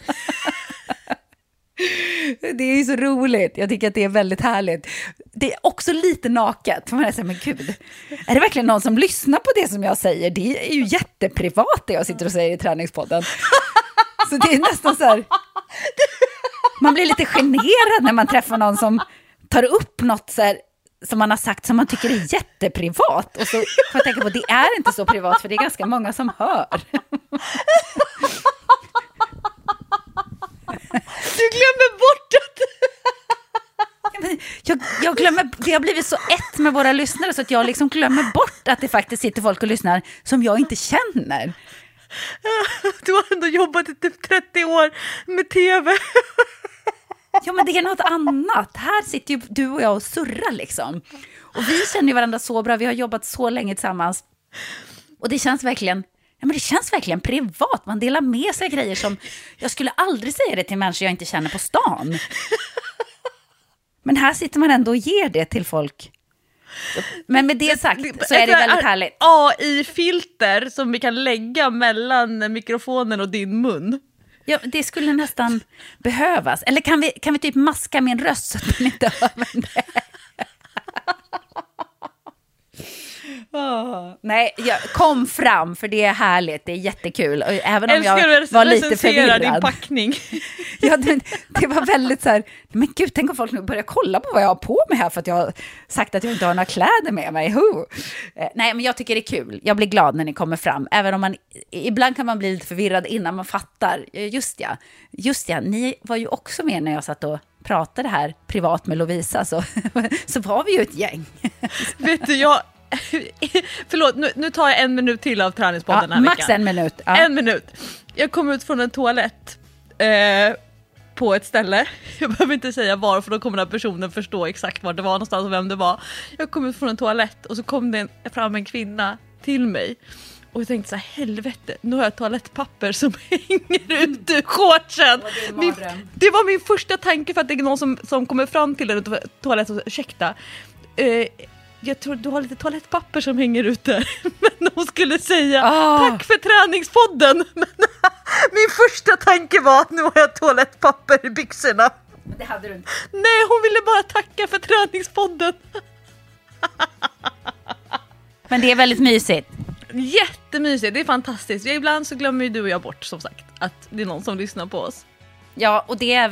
Det är ju så roligt. Jag tycker att det är väldigt härligt. Det är också lite naket. För man är så här, men gud, är det verkligen någon som lyssnar på det som jag säger? Det är ju jätteprivat det jag sitter och säger i träningspodden. Så det är nästan så här, man blir lite generad när man träffar någon som tar upp något så här, som man har sagt som man tycker är jätteprivat. Och så får jag tänka på, det är inte så privat för det är ganska många som hör. Du glömmer bort att... Jag glömmer, det har blivit så ett med våra lyssnare så att jag liksom glömmer bort att det faktiskt sitter folk och lyssnar som jag inte känner. Du har ändå jobbat i typ 30 år med tv. Ja, men det är något annat. Här sitter ju du och jag och surrar liksom. Och vi känner ju varandra så bra. Vi har jobbat så länge tillsammans. Och det känns verkligen... Ja, men det känns verkligen privat. Man delar med sig grejer som... Jag skulle aldrig säga det till människor jag inte känner på stan. Men här sitter man ändå och ger det till folk. Men med det sagt så är det väldigt härligt. AI-filter som vi kan lägga mellan mikrofonen och din mun. Ja, det skulle nästan behövas. Eller kan vi typ maska min röst så att man inte hör det? Nej, jag kom fram för det är härligt, det är jättekul. Och även om jag var lite förvirrad. Din packning. Ja, det var väldigt så här, men gud, tänk om folk nu börjar kolla på vad jag har på mig här för att jag har sagt att jag inte har några kläder med mig. Nej, men jag tycker det är kul. Jag blir glad när ni kommer fram. Även om man, ibland kan man bli lite förvirrad innan man fattar. Just ja, ni var ju också med när jag satt och pratade här privat med Lovisa. Så var vi ju ett gäng. Vet du, förlåt, nu tar jag 1 minut till av träningspodden här max veckan. 1 minut. Ja. 1 minut. Jag kom ut från en toalett på ett ställe. Jag behöver inte säga var, för då kommer den här personen förstå exakt var det var någonstans och vem det var. Jag kom ut från en toalett och så kom det fram en kvinna till mig. Och jag tänkte så här, helvete, nu har jag toalettpapper som hänger ut ur shortsen. Det var min första tanke, för att det är någon som kommer fram till en toalett och ursäkta. Jag tror du har lite toalettpapper som hänger ut där. Men de skulle säga tack för träningspodden. Men min första tanke var att nu har jag toalettpapper i byxorna. Men det hade du inte. Nej, hon ville bara tacka för träningspodden. Men det är väldigt mysigt. Jättemysigt, det är fantastiskt. Ibland så glömmer ju du och jag bort, som sagt, att det är någon som lyssnar på oss. Ja, och det är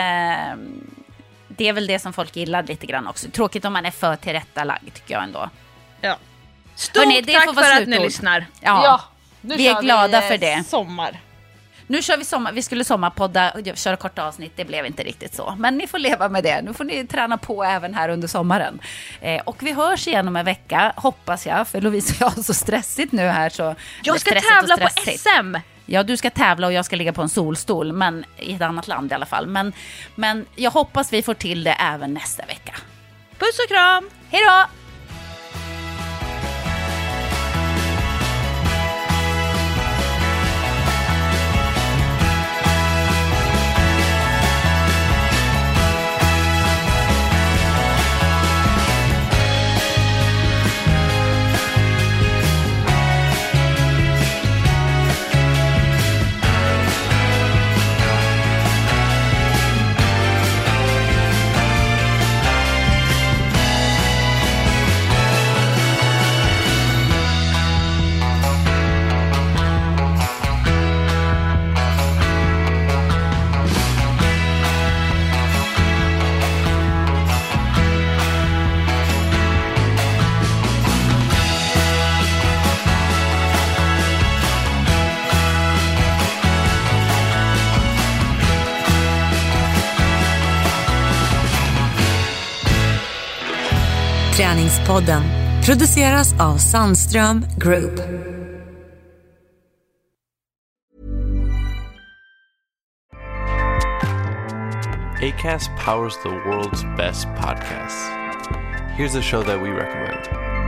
väl det som folk gillar lite grann också. Tråkigt om man är för tillrättalagd, tycker jag ändå. Ja. Stort tack för att ni lyssnar. Ja, vi är glada för det. Sommar. Nu kör vi sommar. Vi skulle sommarpodda och köra korta avsnitt. Det blev inte riktigt så. Men ni får leva med det. Nu får ni träna på även här under sommaren. Och vi hörs igen om en vecka, hoppas jag. För Lovisa och jag har så stressigt nu här. Så jag ska tävla på SM. Ja, du ska tävla och jag ska ligga på en solstol. Men i ett annat land i alla fall. Men jag hoppas vi får till det även nästa vecka. Puss och kram. Hej då! Träningspodden produceras av Sandström Group. Acast powers the world's best podcasts. Here's a show that we recommend.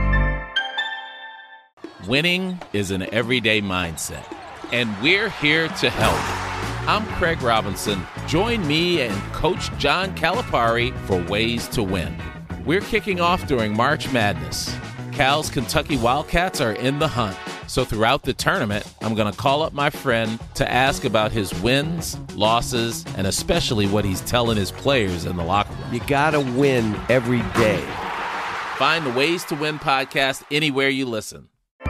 Winning is an everyday mindset, and we're here to help. I'm Craig Robinson. Join me and Coach John Calipari for Ways to Win. We're kicking off during March Madness. Cal's Kentucky Wildcats are in the hunt. So throughout the tournament, I'm going to call up my friend to ask about his wins, losses, and especially what he's telling his players in the locker room. You got to win every day. Find the Ways to Win podcast anywhere you listen.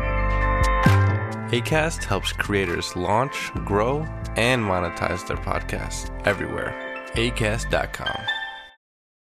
Acast helps creators launch, grow, and monetize their podcasts everywhere. Acast.com.